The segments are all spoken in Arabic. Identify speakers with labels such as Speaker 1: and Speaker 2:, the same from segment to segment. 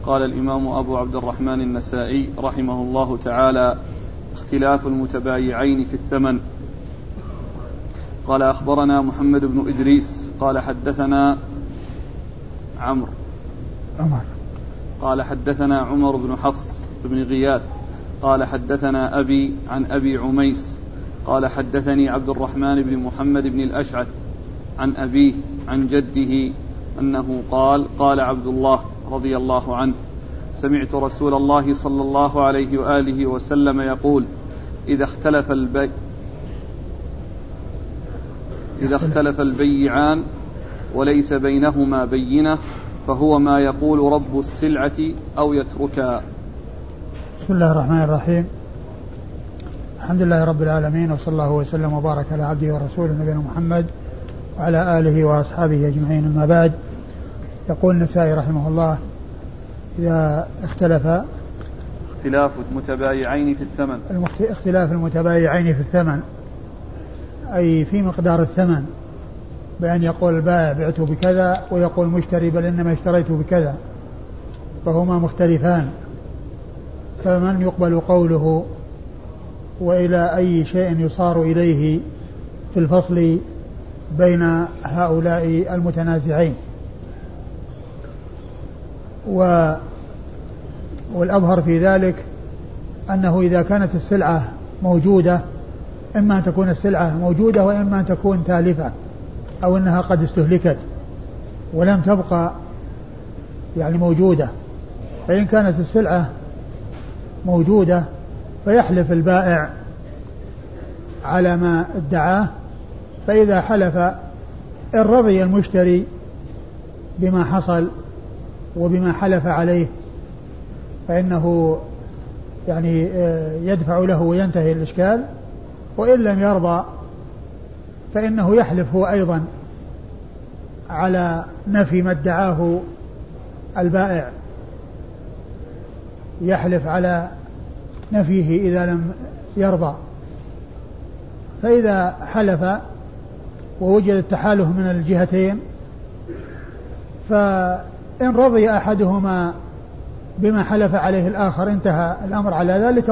Speaker 1: قال الإمام أبو عبد الرحمن النسائي رحمه الله تعالى: اختلاف المتبايعين في الثمن. قال: أخبرنا محمد بن إدريس قال حدثنا عمرو قال حدثنا عمر بن حفص بن غياث قال حدثنا أبي عن أبي عميس قال حدثني عبد الرحمن بن محمد بن الأشعث عن أبيه عن جده أنه قال: قال عبد الله رضي الله عنه: سمعت رسول الله صلى الله عليه وآله وسلم يقول: إذا اختلف البيعان وليس بينهما بينة فهو ما يقول رب السلعة أو يتركها.
Speaker 2: بسم الله الرحمن الرحيم. الحمد لله رب العالمين، وصلى الله وسلم وبارك على عبده ورسوله نبينا محمد وعلى آله وأصحابه أجمعين. أما بعد، يقول النسائي رحمه الله: إذا اختلاف
Speaker 1: المتبايعين في الثمن.
Speaker 2: اختلاف المتبايعين في الثمن أي في مقدار الثمن، بأن يقول البائع بعت بكذا ويقول المشتري بل إنما اشتريت بكذا، فهما مختلفان، فمن يقبل قوله وإلى أي شيء يصار إليه في الفصل بين هؤلاء المتنازعين. والأظهر في ذلك أنه إذا كانت السلعة موجودة، إما أن تكون السلعة موجودة وإما أن تكون تالفة أو أنها قد استهلكت ولم تبقى موجودة. فإن كانت السلعة موجودة فيحلف البائع على ما ادعاه، فإذا حلف إن رضي المشتري بما حصل وبما حلف عليه فإنه يدفع له وينتهي الإشكال، وإن لم يرضى فإنه يحلف هو أيضا على نفي ما ادعاه البائع، يحلف على نفيه إذا لم يرضى. فإذا حلف ووجد التحالف من الجهتين، فإن رضي أحدهما بما حلف عليه الآخر انتهى الأمر على ذلك،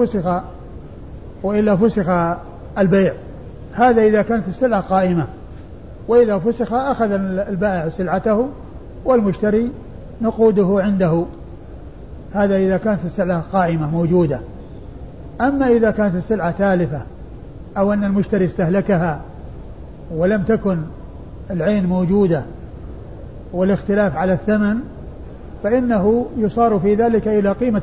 Speaker 2: وإلا فسخ البيع. هذا إذا كانت السلعة قائمة، وإذا فسخ أخذ البائع سلعته والمشتري نقوده عنده. هذا إذا كانت السلعة قائمة موجودة. أما إذا كانت السلعة تالفة أو أن المشتري استهلكها ولم تكن العين موجودة والاختلاف على الثمن، فإنه يصار في ذلك إلى قيمة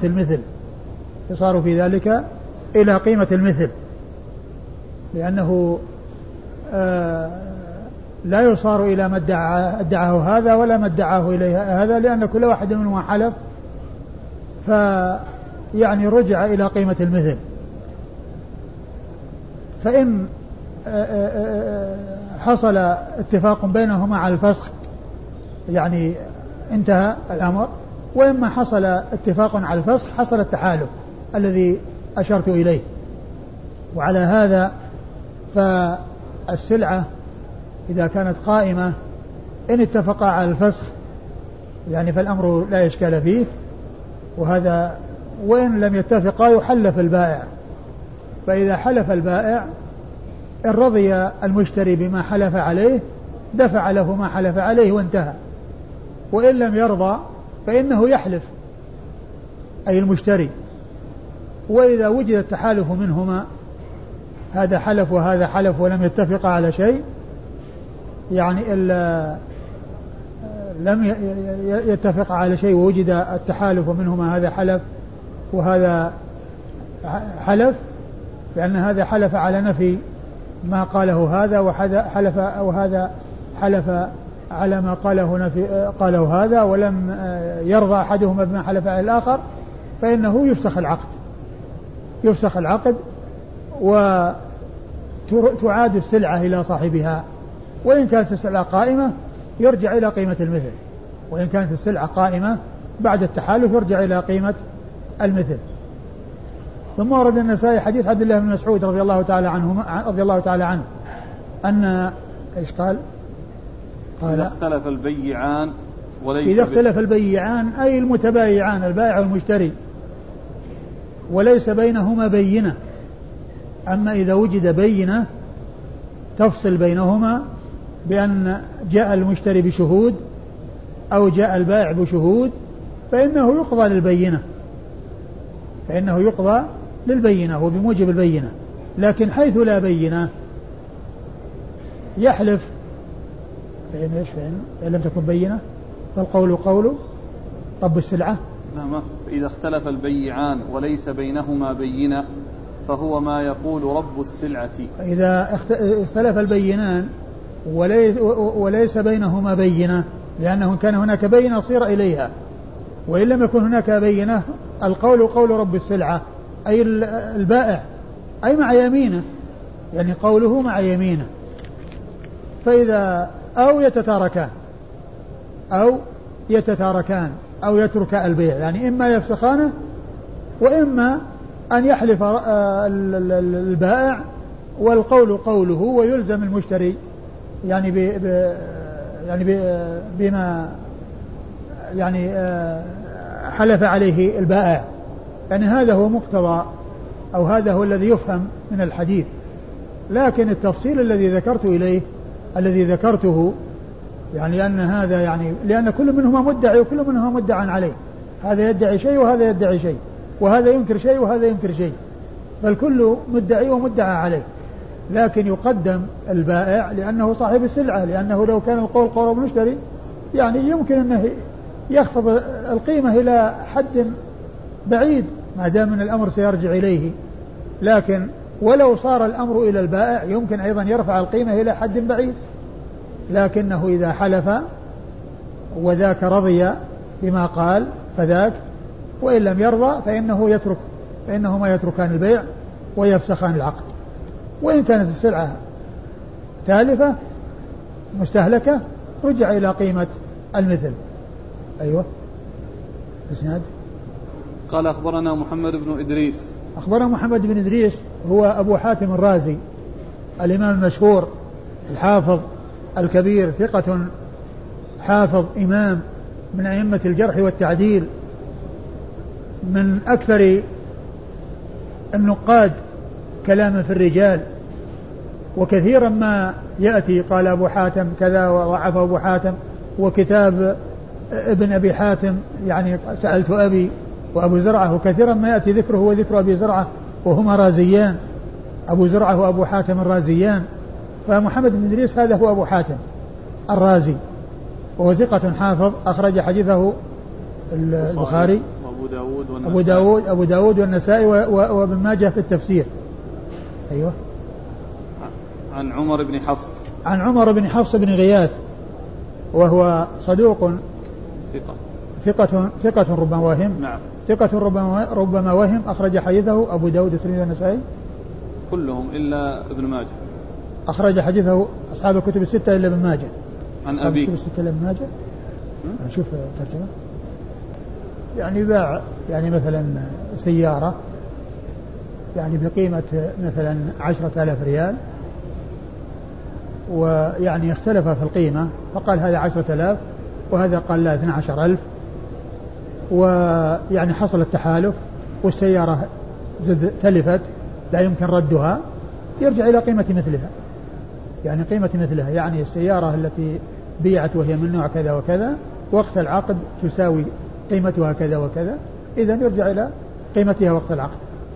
Speaker 2: المثل، لأنه لا يصار إلى ما ادعاه هذا ولا ما ادعاه إليه هذا، لأن كل واحد منهما حلف، رجع إلى قيمة المثل. فإن حصل اتفاق بينهما على الفسخ انتهى الأمر، وإما حصل اتفاق على الفسخ حصل التحالف الذي أشرت إليه. وعلى هذا فالسلعة إذا كانت قائمة إن اتفقا على الفسخ فالأمر لا إشكال فيه، وهذا وإن لم يتفقا يحلف البائع. فإذا حلف البائع إن رضي المشتري بما حلف عليه دفع له ما حلف عليه وانتهى، وإن لم يرضى فإنه يحلف أي المشتري. وإذا وجد التحالف منهما، هذا حلف وهذا حلف ولم يتفق على شيء، إلا لم يتفق على شيء ووجد التحالف منهما، هذا حلف وهذا حلف، لأن هذا حلف على نفي ما قاله هذا، وهذا حلف على ما قاله هذا، ولم يرضى أحدهما بما حلف على الآخر، فإنه يفسخ العقد وتعاد السلعة إلى صاحبها. وإن كانت السلعة قائمة يرجع إلى قيمة المثل، وإن كانت السلعة قائمة بعد التحالف يرجع إلى قيمة المثل. ثم ورد النسائي حديث عبد الله بن مسعود رضي الله تعالى عنه أن إيش قال؟
Speaker 1: إذا اختلف البيعان
Speaker 2: إذا اختلف البيعان أي المتبايعان البائع والمشتري وليس بينهما بينة. أما إذا وجد بينة تفصل بينهما بأن جاء المشتري بشهود أو جاء البائع بشهود فإنه يقضى للبينة وبموجب البينة. لكن حيث لا بينة يحلف فإن لم تكن بينة فالقول قول رب السلعة.
Speaker 1: نعم. إذا اختلف البيعان وليس بينهما بينة فهو ما يقول رب السلعة.
Speaker 2: إذا اختلف البينان وليس بينهما بينة لأنه كان هناك بينة صير إليها، وإن لم يكن هناك بينة القول قول رب السلعة أي البائع أي مع يمينه، يعني قوله مع يمينه. فإذا أو يتتاركان أو يترك البيع، يعني إما يفسخانه وإما أن يحلف البائع والقول قوله ويلزم المشتري يعني بما يعني حلف عليه البائع. يعني هذا هو مقتضى أو هذا هو الذي يفهم من الحديث. لكن التفصيل الذي ذكرته يعني أن هذا يعني لأن كل منهما مدعي وكل منهما مدعى عليه، هذا يدعي شيء وهذا يدعي شيء، وهذا ينكر شيء وهذا ينكر شيء، فالكل مدعي ومدعى عليه. لكن يقدم البائع لأنه صاحب السلعة، لأنه لو كان القول قول المشتري يعني يمكن أنه يخفض القيمة إلى حد بعيد ما دام من الأمر سيرجع إليه. لكن ولو صار الأمر إلى البائع يمكن أيضا يرفع القيمة إلى حد بعيد. لكنه إذا حلف وذاك رضي بما قال فذاك، وإن لم يرضى فإنهما يتركان البيع ويفسخان العقد. وإن كانت السلعة تالفة مستهلكة رجع إلى قيمة المثل. أيوة. إسناد.
Speaker 1: قال أخبرنا محمد بن إدريس.
Speaker 2: أخبرنا محمد بن إدريس هو أبو حاتم الرازي الإمام المشهور الحافظ الكبير، ثقة حافظ إمام من أئمة الجرح والتعديل، من أكثر النقاد كلاما في الرجال، وكثيرا ما يأتي قال أبو حاتم كذا وضعف أبو حاتم، وكتاب ابن أبي حاتم يعني سألت أبي وأبو زرعة، وكثيرا ما يأتي ذكره وذكر أبي زرعة وهما رازيان، أبو زرعة وأبو حاتم الرازيان. فمحمد بن إدريس هذا هو أبو حاتم الرازي، وهو ثقة حافظ أخرج حديثه البخاري أبو داود والنسائي وابن ماجه في التفسير. أيوة.
Speaker 1: عن عمر بن حفص.
Speaker 2: عن عمر بن حفص بن غياث وهو صدوق ثقة ربما وهم.
Speaker 1: نعم.
Speaker 2: ثقة ربما وهم. أخرج حديثه أبو داود والترمذي والنسائي
Speaker 1: كلهم إلا ابن ماجه.
Speaker 2: أخرج حديثه أصحاب الكتب الستة إلا ابن ماجه.
Speaker 1: عن أبي.
Speaker 2: الكتب الستة إلا ابن ماجه. نشوف ترجمة. يعني باع يعني مثلا سيارة يعني بقيمة مثلا 10,000 ريال، ويعني اختلف في القيمة، فقال هذا 10,000 وهذا قال لا 12,000، ويعني حصل التحالف والسيارة تلفت لا يمكن ردها، يرجع إلى قيمة مثلها، يعني قيمة مثلها، يعني السيارة التي بيعت وهي من نوع كذا وكذا وقت العقد تساوي قيمتها كذا وكذا، إذا يرجع إلى قيمتها وقت العقد.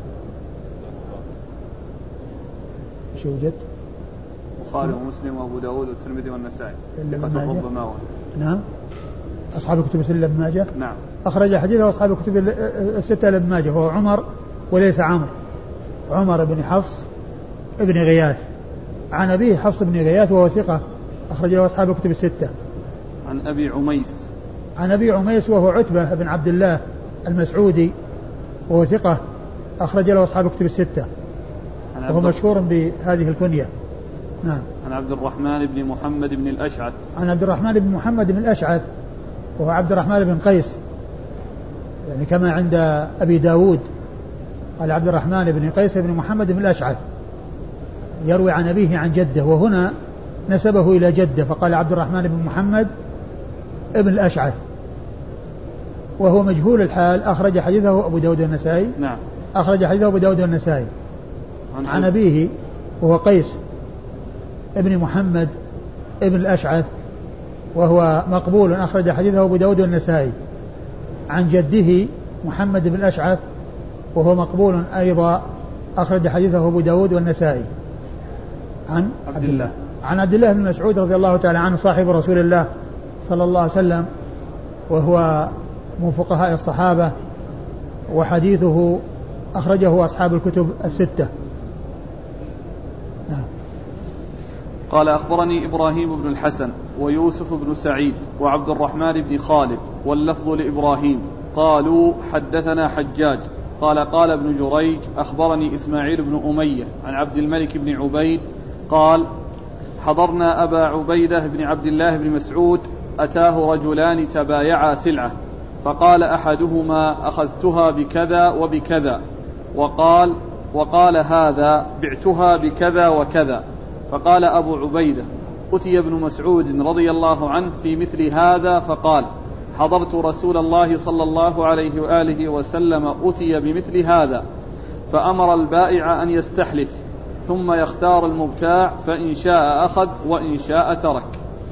Speaker 2: شو وجد؟
Speaker 1: البخاري ومسلم وأبو داود والترمذي والنسائي.
Speaker 2: نعم. أصحاب الكتب الستة إلا ابن ماجه.
Speaker 1: نعم.
Speaker 2: أخرج حديثه أصحاب الكتب الستة إلا ابن ماجه، وهو عمر وليس عمرو، عمر بن حفص ابن غياث، عن أبيه حفص بن غياث وهو ثقة أخرج له أصحاب الكتب الستة.
Speaker 1: عن أبي عميس.
Speaker 2: عن أبي عميس وهو عتبة بن عبد الله المسعودي وهو ثقة أخرج له أصحاب الكتب الستة، وهو مشهور بهذه الكنية. نعم.
Speaker 1: عن عبد الرحمن بن محمد بن الأشعث.
Speaker 2: عن عبد الرحمن بن محمد بن الأشعث وهو عبد الرحمن بن قيس، يعني كما عند أبي داود قال عبد الرحمن بن قيس بن محمد بن الأشعث، يروي عن أبيه عن جده، وهنا نسبه إلى جده فقال عبد الرحمن بن محمد ابن الأشعث وهو مجهول الحال، أخرج حديثه أبو داود النسائي.
Speaker 1: نعم.
Speaker 2: أخرج حديثه أبو داود النسائي عن أبيه وهو قيس ابن محمد ابن الأشعث وهو مقبول، أخرج حديثه أبو داود النسائي. عن جده محمد بن الأشعث وهو مقبول أيضا، أخرج حديثه أبو داود والنسائي. عن عبد الله بن مسعود رضي الله تعالى عنه صاحب رسول الله صلى الله عليه وسلم، وهو من فقهاء الصحابة، وحديثه أخرجه أصحاب الكتب الستة. نعم.
Speaker 1: قال أخبرني إبراهيم بن الحسن ويوسف بن سعيد وعبد الرحمن بن خالد واللفظ لإبراهيم قالوا حدثنا حجاج قال ابن جريج أخبرني إسماعيل بن أمية عن عبد الملك بن عبيد قال حضرنا أبا عبيدة بن عبد الله بن مسعود أتاه رجلان تبايعا سلعة فقال أحدهما أخذتها بكذا وبكذا وقال هذا بعتها بكذا وكذا. فقال أبو عبيدة أتي ابن مسعود رضي الله عنه في مثل هذا فقال حضرت رسول الله صلى الله عليه وآله وسلم أتي بمثل هذا فأمر البائع أن يستحلف ثم يختار المبتاع فإن شاء أخذ وإن شاء ترك.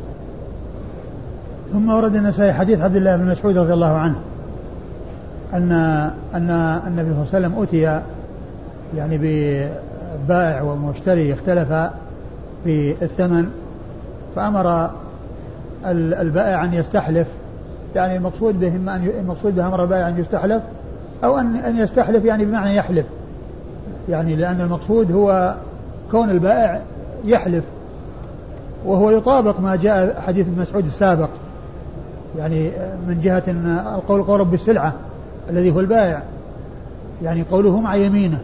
Speaker 2: ثم ورد النسائي حديث عبد الله بن مسعود رضي الله عنه أن النبي صلى الله عليه وسلم أتي يعني ببائع ومشتري اختلفا في الثمن، فأمر البائع أن يستحلف، يعني المقصود به أمر البائع أن يستحلف أو أن يستحلف يعني بمعنى يحلف، يعني لأن المقصود هو كون البائع يحلف، وهو يطابق ما جاء حديث ابن مسعود السابق، يعني من جهة أن القول قول بالسلعة الذي هو البائع، يعني قوله مع يمينه.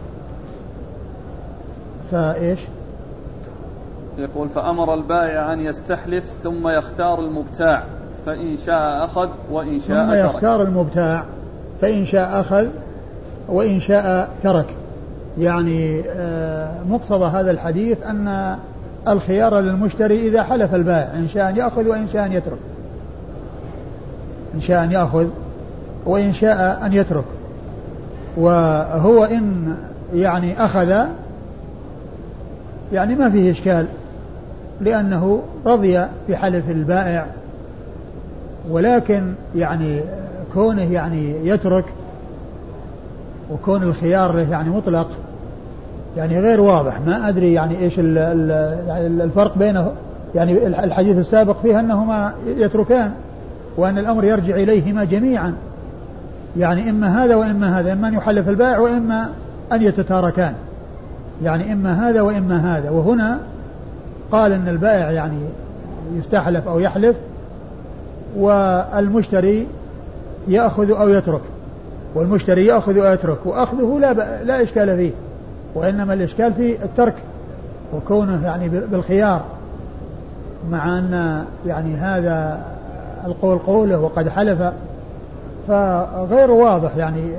Speaker 2: فإيش
Speaker 1: يقول فأمر البائع أن يستحلف ثم يختار المبتاع فإن شاء أخذ وإن شاء
Speaker 2: ثم
Speaker 1: ترك.
Speaker 2: يختار المبتاع فإن شاء أخذ وإن شاء ترك، يعني مقتضى هذا الحديث أن الخيار للمشتري إذا حلف البائع إن شاء أن يأخذ وإن شاء أن يترك، إن شاء أن يأخذ وإن شاء أن يترك. وهو إن يعني أخذ يعني ما فيه إشكال، لأنه رضي بحلف البائع، ولكن يعني كونه يعني يترك وكون الخيار يعني مطلق يعني غير واضح، ما أدري يعني إيش الفرق بينه، يعني الحديث السابق فيه أنهما يتركان وأن الأمر يرجع إليهما جميعا، يعني إما هذا وإما هذا، إما أن يحلف البائع وإما أن يتتاركان، يعني إما هذا وإما هذا. وهنا قال أن البائع يعني يستحلف أو يحلف والمشتري يأخذ أو يترك، والمشتري يأخذ أو يترك، وأخذه لا إشكال فيه، وإنما الإشكال في الترك وكونه يعني بالخيار، مع أن يعني هذا القول قوله وقد حلف، فغير واضح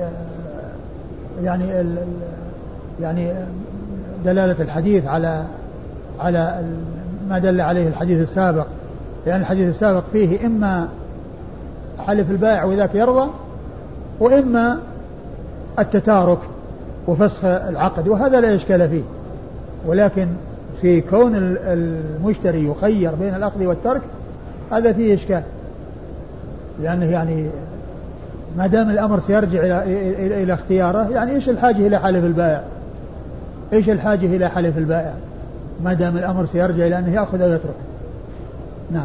Speaker 2: يعني دلالة الحديث على ما دل عليه الحديث السابق، لأن الحديث السابق فيه إما حلف البائع وذاك يرضى، وإما التتارك وفسخ العقد، وهذا لا إشكال فيه. ولكن في كون المشتري يخير بين الأخذ والترك هذا فيه إشكال، لأنه يعني ما دام الأمر سيرجع إلى اختياره، يعني إيش الحاجة إلى حلف البائع؟ إيش الحاجة إلى حلف البائع ما دام الأمر سيرجع إلى أنه يأخذ أو يترك؟ نعم.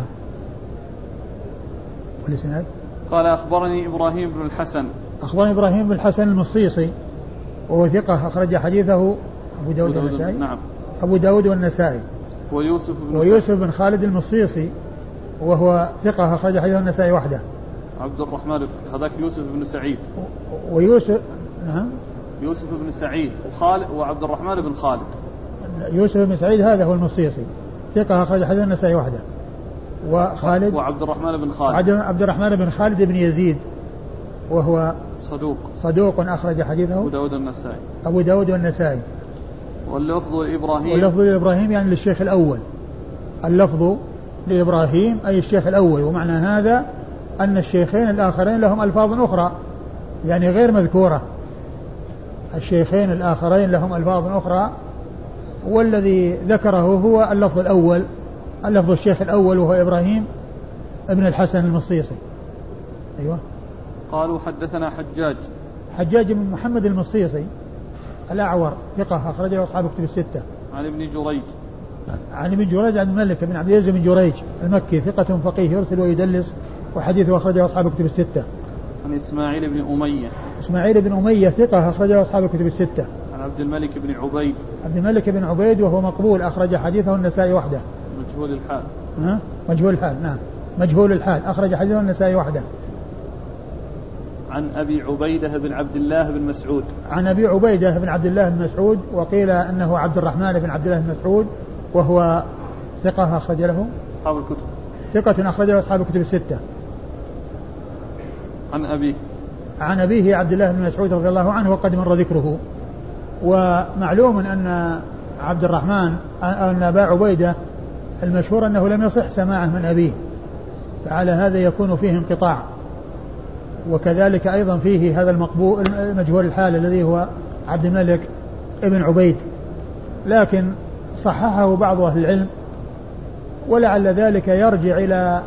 Speaker 2: والإسناد
Speaker 1: قال أخبرني إبراهيم بن الحسن.
Speaker 2: أخبرني إبراهيم بن الحسن المصيصي وهو ثقة، أخرج حديثه أبو داود والنسائي.
Speaker 1: نعم.
Speaker 2: أبو داود والنسائي. ويوسف بن خالد المصيصي وهو ثقة، أخرج حديثه النسائي وحده.
Speaker 1: عبد الرحمن هذاك يوسف بن سعيد.
Speaker 2: ويوسف نعم.
Speaker 1: يوسف بن سعيد وخالد وعبد الرحمن بن خالد.
Speaker 2: يوسف بن سعيد هذا هو المصيصي، ثقة، أخرج حديث النسائي وحده. وخالد
Speaker 1: وعبد الرحمن بن خالد.
Speaker 2: عبد الرحمن بن خالد بن يزيد وهو صدوق أخرج حديثه أبو داود والنسائي.
Speaker 1: واللفظ لإبراهيم
Speaker 2: يعني للشيخ الأول، اللفظ لإبراهيم أي الشيخ الأول، ومعنى هذا أن الشيخين الآخرين لهم ألفاظ أخرى يعني غير مذكورة. الشيخين الآخرين لهم ألفاظ أخرى، والذي ذكره هو اللفظ الأول، اللفظ الشيخ الأول وهو إبراهيم ابن الحسن المصيصي. أيوة.
Speaker 1: قالوا حدثنا
Speaker 2: حجاج بن محمد المصيصي الأعور ثقة أخرج له أصحاب كتب الستة.
Speaker 1: عن ابن جريج
Speaker 2: عن الملك بن عبد العزيز بن جريج المكي ثقة فقيه يرسل ويدلس وحديثه أخرجه أصحاب كتب الستة.
Speaker 1: عن إسماعيل بن
Speaker 2: أمية ثقة أخرجه أصحاب كتب الستة.
Speaker 1: عن عبد الملك بن
Speaker 2: عبيد وهو مقبول أخرج حديثه النسائي وحده. مجهول الحال نعم مجهول الحال أخرج حديثه النسائي وحده.
Speaker 1: عن أبي عبيدة بن عبد الله بن مسعود.
Speaker 2: عن أبي عبيدة بن عبد الله بن مسعود، وقيل أنه عبد الرحمن بن عبد الله بن مسعود، وهو ثقة أخرج له
Speaker 1: أصحاب الكتب.
Speaker 2: ثقة أخرج له أصحاب الكتب الستة. عن أبيه عبد الله بن مسعود رضي الله عنه وقد مر ذكره. ومعلوم أن عبد الرحمن أن أبا عبيدة المشهور أنه لم يصح سماعه من أبيه، فعلى هذا يكون فيه انقطاع. وكذلك أيضا فيه هذا المقبول مجهول الحال الذي هو عبد الملك ابن عبيد، لكن صححه بعض أهل العلم، ولعل ذلك يرجع إلى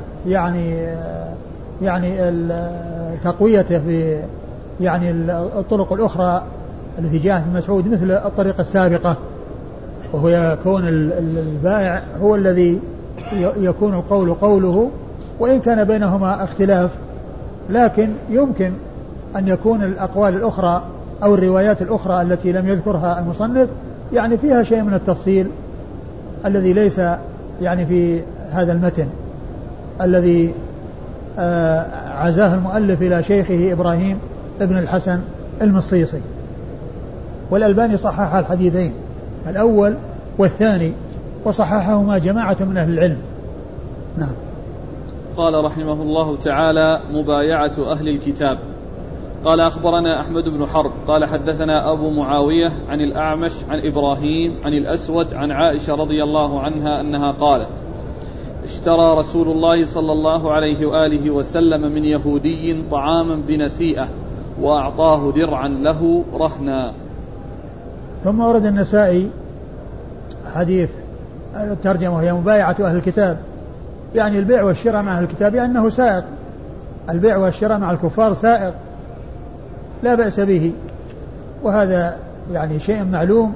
Speaker 2: يعني تقويته في يعني الطرق الأخرى التي جاءت من مسعود مثل الطريقة السابقة، وهو يكون البائع هو الذي يكون القول قوله، وإن كان بينهما اختلاف، لكن يمكن أن يكون الأقوال الأخرى أو الروايات الأخرى التي لم يذكرها المصنف يعني فيها شيء من التفصيل الذي ليس يعني في هذا المتن الذي عزاه المؤلف إلى شيخه إبراهيم ابن الحسن المصيصي. والألباني صحح الحديثين الأول والثاني، وصححهما جماعة من أهل العلم. نعم.
Speaker 1: قال رحمه الله تعالى: مبايعة أهل الكتاب. قال: أخبرنا أحمد بن حرب قال حدثنا أبو معاوية عن الأعمش عن إبراهيم عن الأسود عن عائشة رضي الله عنها أنها قالت: اشترى رسول الله صلى الله عليه وآله وسلم من يهودي طعاما بنسيئة وأعطاه درعا له رهنا.
Speaker 2: ثم ورد النسائي حديث ترجمة هي مبايعة أهل الكتاب، يعني البيع والشراء مع أهل الكتاب لأنه سائق، البيع والشراء مع الكفار سائق لا بأس به، وهذا يعني شيء معلوم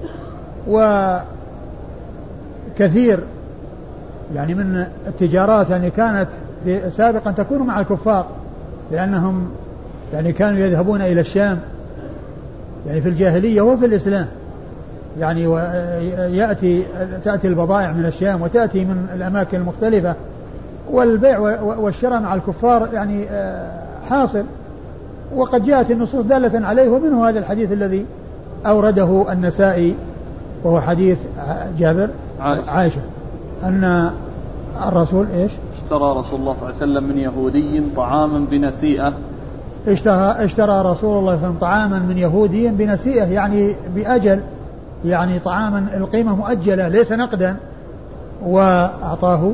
Speaker 2: وكثير يعني من التجارات يعني كانت سابقا تكون مع الكفار، لأنهم يعني كانوا يذهبون إلى الشام يعني في الجاهلية وفي الإسلام، يعني تأتي البضائع من الشام وتأتي من الأماكن المختلفة، والبيع والشراء مع الكفار يعني حاصل، وقد جاءت النصوص دالة عليه، ومنه هذا الحديث الذي أورده النسائي وهو حديث جابر عائشة أن الرسول
Speaker 1: اشترى رسول الله صلى الله عليه وسلم من يهودي طعاما بنسيئة.
Speaker 2: اشترى رسول الله صلى الله عليه وسلم طعاما من يهودي بنسيئة، يعني بأجل، يعني طعاما القيمة مؤجلة ليس نقدا، وأعطاه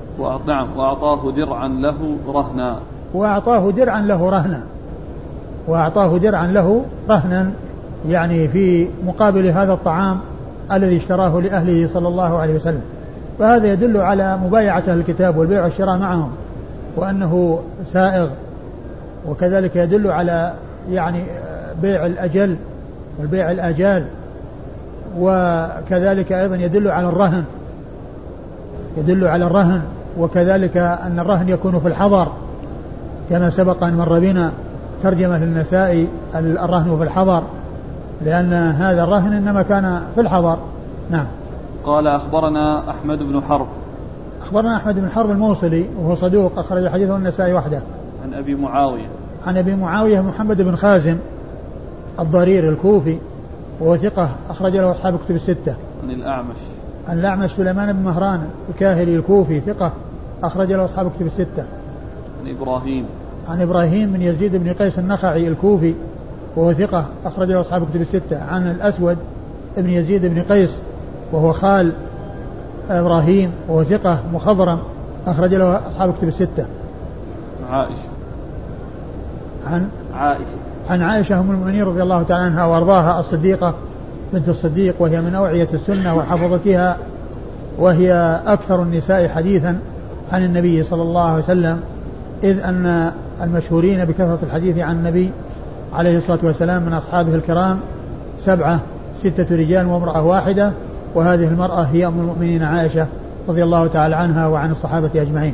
Speaker 1: درعا له رهنا.
Speaker 2: وأعطاه درعا له رهنا يعني في مقابل هذا الطعام الذي اشتراه لأهله صلى الله عليه وسلم. فهذا يدل على مبايعة أهل الكتاب والبيع والشراء معهم وأنه سائغ، وكذلك يدل على يعني بيع الأجل والبيع الآجال، وكذلك أيضا يدل على الرهن، وكذلك أن الرهن يكون في الحضر كما سبق أن مر بنا ترجمة للنسائي الرهن في الحضر، لأن هذا الرهن إنما كان في الحضر. نعم.
Speaker 1: قال: أخبرنا أحمد بن حرب الموصلي وهو صدوق أخرج حديثه النسائي وحده. عن أبي معاوية محمد بن خازم الضرير الكوفي وهو ثقة أخرج له أصحاب كتب الستة. عن الأعمش سليمان بن مهران الكاهلي الكوفي ثقة أخرج له أصحاب كتب الستة. عن إبراهيم بن يزيد بن قيس النخعي الكوفي وهو ثقة أخرج له أصحاب كتب الستة. عن الأسود بن يزيد بن قيس وهو خال إبراهيم وهو ثقة مخضرم أخرج له أصحاب كتب الستة.
Speaker 2: عن عائشة أم المؤمنين رضي الله تعالى عنها وأرضاها الصديقة بنت الصديق، وهي من أوعية السنة وحفظتها، وهي أكثر النساء حديثا عن النبي صلى الله عليه وسلم، إذ أن المشهورين بكثرة الحديث عن النبي عليه الصلاة والسلام من أصحابه الكرام 7 6 رجال وامرأة واحدة، وهذه المرأة هي أم المؤمنين عائشة رضي الله تعالى عنها وعن الصحابة أجمعين.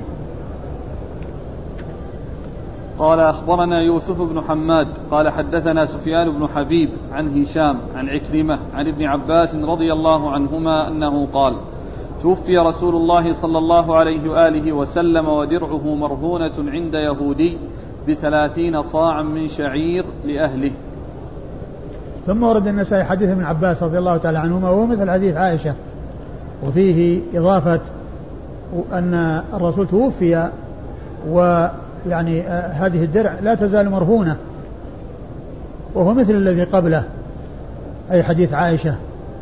Speaker 1: قال أخبرنا يوسف بن حماد قال حدثنا سفيان بن حبيب عن هشام عن عكرمة عن ابن عباس رضي الله عنهما أنه قال: توفي رسول الله صلى الله عليه وآله وسلم ودرعه مرهونة عند يهودي ب30 صاعا من شعير لأهله.
Speaker 2: ثم ورد النسائي حديث ابن عباس رضي الله تعالى عنهما وهو مثل حديث عائشة، وفيه إضافة أن الرسول توفي ويعني هذه الدرع لا تزال مرهونة، وهو مثل الذي قبله أي حديث عائشة.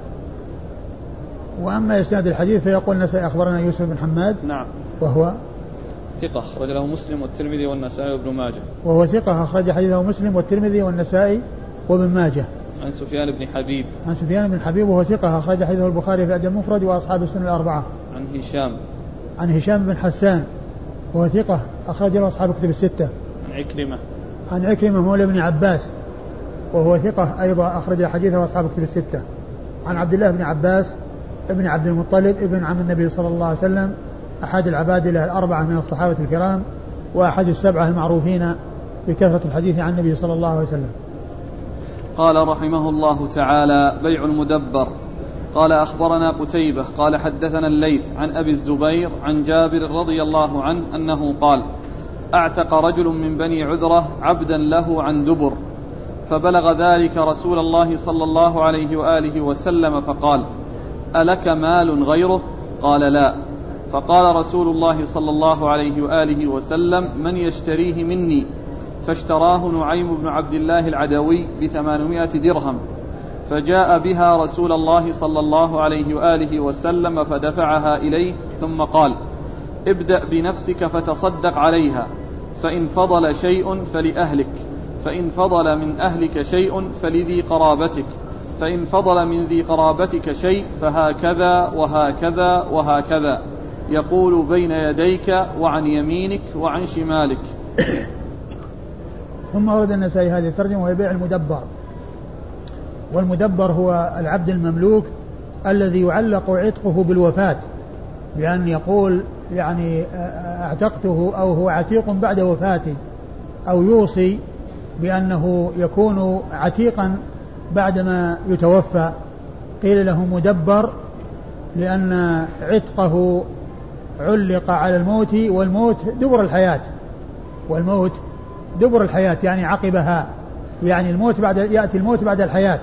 Speaker 2: وأما إسناد الحديث فيقول النسائي أخبرنا يوسف بن حماد،
Speaker 1: نعم،
Speaker 2: وهو
Speaker 1: ثقة أخرج له مسلم والترمذي والنسائي وابن ماجه.
Speaker 2: وهو ثقة أخرج حديثه مسلم والترمذي والنسائي وابن ماجه.
Speaker 1: عن سفيان بن حبيب.
Speaker 2: عن سفيان بن حبيب وهو ثقة أخرج حديثه البخاري في الأدب المفرد وأصحاب السنن الأربعة.
Speaker 1: عن هشام.
Speaker 2: عن هشام بن حسان وهو ثقة أخرج له أصحاب الكتب الستة.
Speaker 1: عن عكرمة.
Speaker 2: عن عكرمة مولى بن عباس وهو ثقة أيضا أخرج حديثه أصحاب الكتب الستة. عن عبد الله بن عباس ابن عبد المطلب ابن عم النبي صلى الله عليه وسلم، أحد العبادلة الأربعة من الصحابة الكرام، وأحد السبعة المعروفين بكثرة الحديث عن النبي صلى الله عليه وسلم.
Speaker 1: قال رحمه الله تعالى: بيع المدبر. قال أخبرنا قتيبة قال حدثنا الليث عن أبي الزبير عن جابر رضي الله عنه أنه قال: أعتق رجل من بني عذرة عبدا له عن دبر، فبلغ ذلك رسول الله صلى الله عليه وآله وسلم فقال: ألك مال غيره؟ قال: لا. فقال رسول الله صلى الله عليه وآله وسلم: من يشتريه مني؟ فاشتراه نعيم بن عبد الله العدوي ب800 درهم، فجاء بها رسول الله صلى الله عليه وآله وسلم فدفعها إليه، ثم قال: ابدأ بنفسك فتصدق عليها، فإن فضل شيء فلأهلك، فإن فضل من أهلك شيء فلذي قرابتك، فإن فضل من ذي قرابتك شيء فهكذا وهكذا وهكذا، يقول بين يديك وعن يمينك وعن شمالك.
Speaker 2: ثم ورد النسائي هذه الترجمة وهي بيع المدبر. والمدبر هو العبد المملوك الذي يعلق عتقه بالوفاة، بأن يقول يعني اعتقته أو هو عتيق بعد وفاتي، أو يوصي بأنه يكون عتيقا بعدما يتوفى. قيل له مدبر لأن عتقه علق على الموت، والموت دبر الحياة، والموت دبر الحياة يعني عقبها، يعني الموت بعد يأتي الموت بعد الحياة.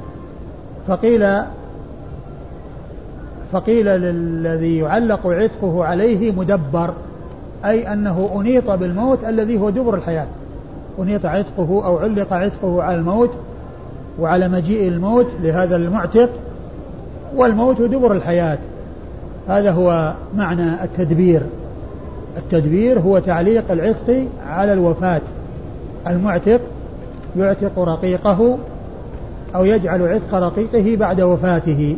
Speaker 2: فقيل للذي يعلق عتقه عليه مدبر، أي أنه أنيط بالموت الذي هو دبر الحياة، أنيط عتقه أو علق عتقه على الموت وعلى مجيء الموت لهذا المعتق، والموت دبر الحياة. هذا هو معنى التدبير. التدبير هو تعليق العتق على الوفاة. المعتق يعتق رقيقه أو يجعل عتق رقيقه بعد وفاته،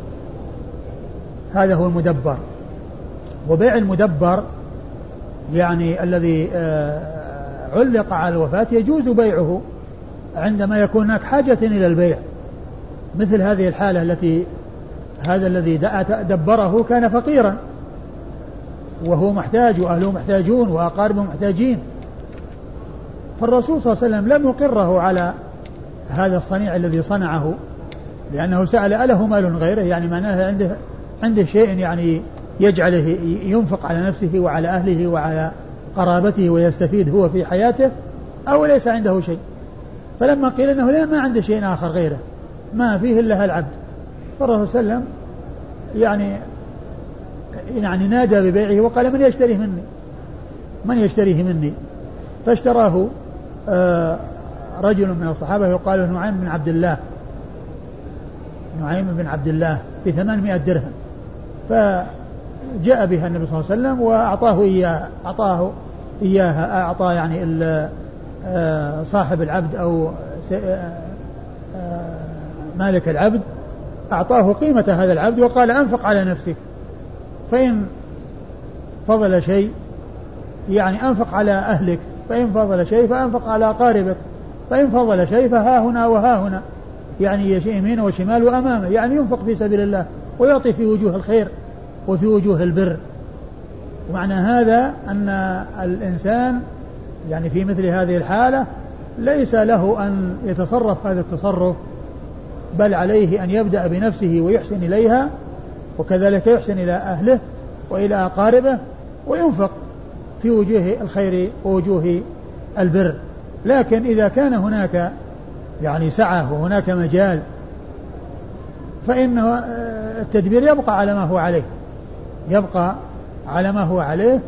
Speaker 2: هذا هو المدبر. وبيع المدبر يعني الذي علق على الوفاة يجوز بيعه عندما يكون هناك حاجة إلى البيع، مثل هذه الحالة التي هذا الذي دبره كان فقيرا وهو محتاج وأهله محتاجون وأقاربه محتاجين، فالرسول صلى الله عليه وسلم لم يقره على هذا الصنيع الذي صنعه، لأنه سأل أله مال غيره، يعني معناه عنده شيء يعني يجعله ينفق على نفسه وعلى أهله وعلى قرابته ويستفيد هو في حياته، أو ليس عنده شيء. فلما قيل أنه لا ما عنده شيء آخر غيره ما فيه إلا العبد، فالرسول صلى الله عليه وسلم يعني نادى ببيعه وقال: من يشتريه مني؟ فاشتراه رجل من الصحابة يقال نعيم بن عبد الله ب800 درهم، فجاء بها النبي صلى الله عليه وسلم وأعطاه إياه، أعطاه إياها، أعطى يعني صاحب العبد أو مالك العبد أعطاه قيمة هذا العبد وقال أنفق على نفسك، فإن فضل شيء يعني أنفق على أهلك، فإن فضل شيء فأنفق على أقاربك، فإن فضل شيء فها هنا وها هنا، يعني يمين وشمال وأمامه، يعني ينفق في سبيل الله ويعطي في وجوه الخير وفي وجوه البر. ومعنى هذا أن الإنسان يعني في مثل هذه الحالة ليس له أن يتصرف هذا التصرف، بل عليه أن يبدأ بنفسه ويحسن إليها، وكذلك يحسن إلى أهله وإلى أقاربه، وينفق في وجوه الخير ووجوه البر. لكن إذا كان هناك يعني سعة وهناك مجال فإن التدبير يبقى على ما هو عليه، يبقى على ما هو عليه،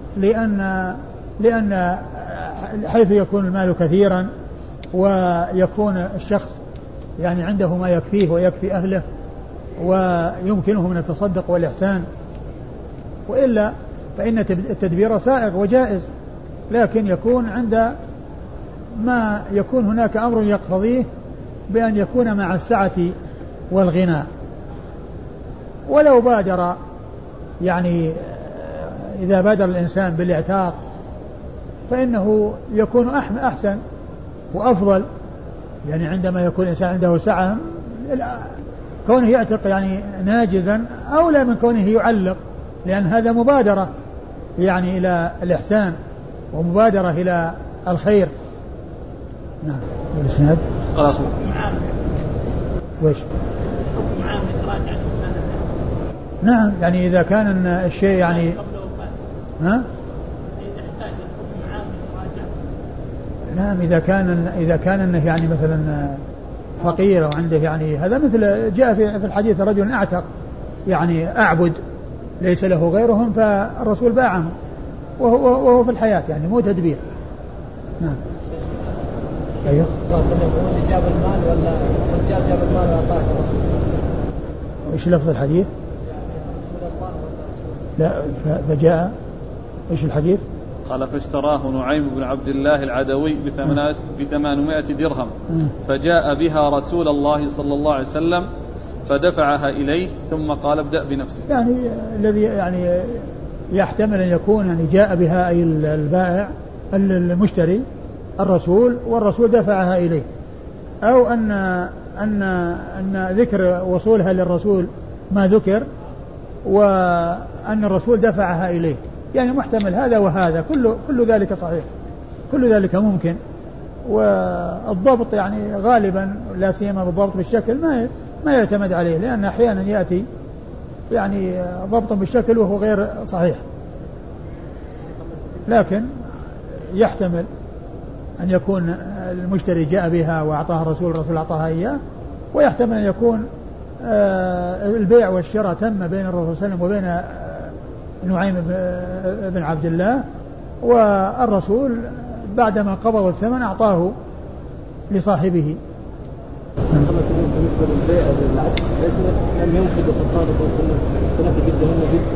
Speaker 2: لأن حيث يكون المال كثيرا ويكون الشخص يعني عنده ما يكفيه ويكفي أهله ويمكنه من التصدق والإحسان، وإلا فإن التدبير سائغ وجائز، لكن يكون عند ما يكون هناك أمر يقتضيه بأن يكون مع السعة والغنى. ولو بادر يعني إذا بادر الإنسان بالاعتاق فإنه يكون أحسن وأفضل، يعني عندما يكون الإنسان عنده سعة كونه يعتق يعني ناجزا أولى من كونه يعلق، لأن هذا مبادرة يعني إلى الإحسان ومبادرة إلى الخير. نعم. والإسناد
Speaker 1: قال أخو
Speaker 2: ويش؟ نعم، يعني إذا كان الشيء يعني نعم إذا كان يعني مثلا فقير وعنده يعني هذا مثل جاء في الحديث رجل أعتق يعني أعبد ليس له غيرهم فالرسول باعه وهو في الحياة يعني مو تدبير. نعم. أيوه.
Speaker 3: اللي جاب المال ولا الرجال جاب المال وأعطاه الرسول؟
Speaker 2: إيش لفظ الحديث؟ لا فجاء إيش الحديث؟
Speaker 1: قال فاشتراه نعيم بن عبد الله العدوي ب800 درهم فجاء بها رسول الله صلى الله عليه وسلم فدفعها إليه ثم قال ابدأ بنفسك.
Speaker 2: يعني الذي يعني يحتمل أن يكون يعني جاء بها أي البائع المشتري الرسول والرسول دفعها إليه، أو أن ذكر وصولها للرسول ما ذكر وأن الرسول دفعها إليه، يعني محتمل هذا وهذا، كل ذلك صحيح، كل ذلك ممكن. والضبط يعني غالبا لا سيما بالضبط بالشكل ما يعتمد عليه، لأن أحيانا يأتي يعني ضبط بالشكل وهو غير صحيح، لكن يحتمل أن يكون المشتري جاء بها وأعطاها الرسول أعطاها إياه، ويحتمل أن يكون البيع والشراء تم بين الرسول صلى الله عليه وسلم وبين نعيم بن عبد الله، والرسول بعدما قبض الثمن أعطاه لصاحبه.
Speaker 3: بالنسبة للبيع لم ينقض الصادق والصلاة جدا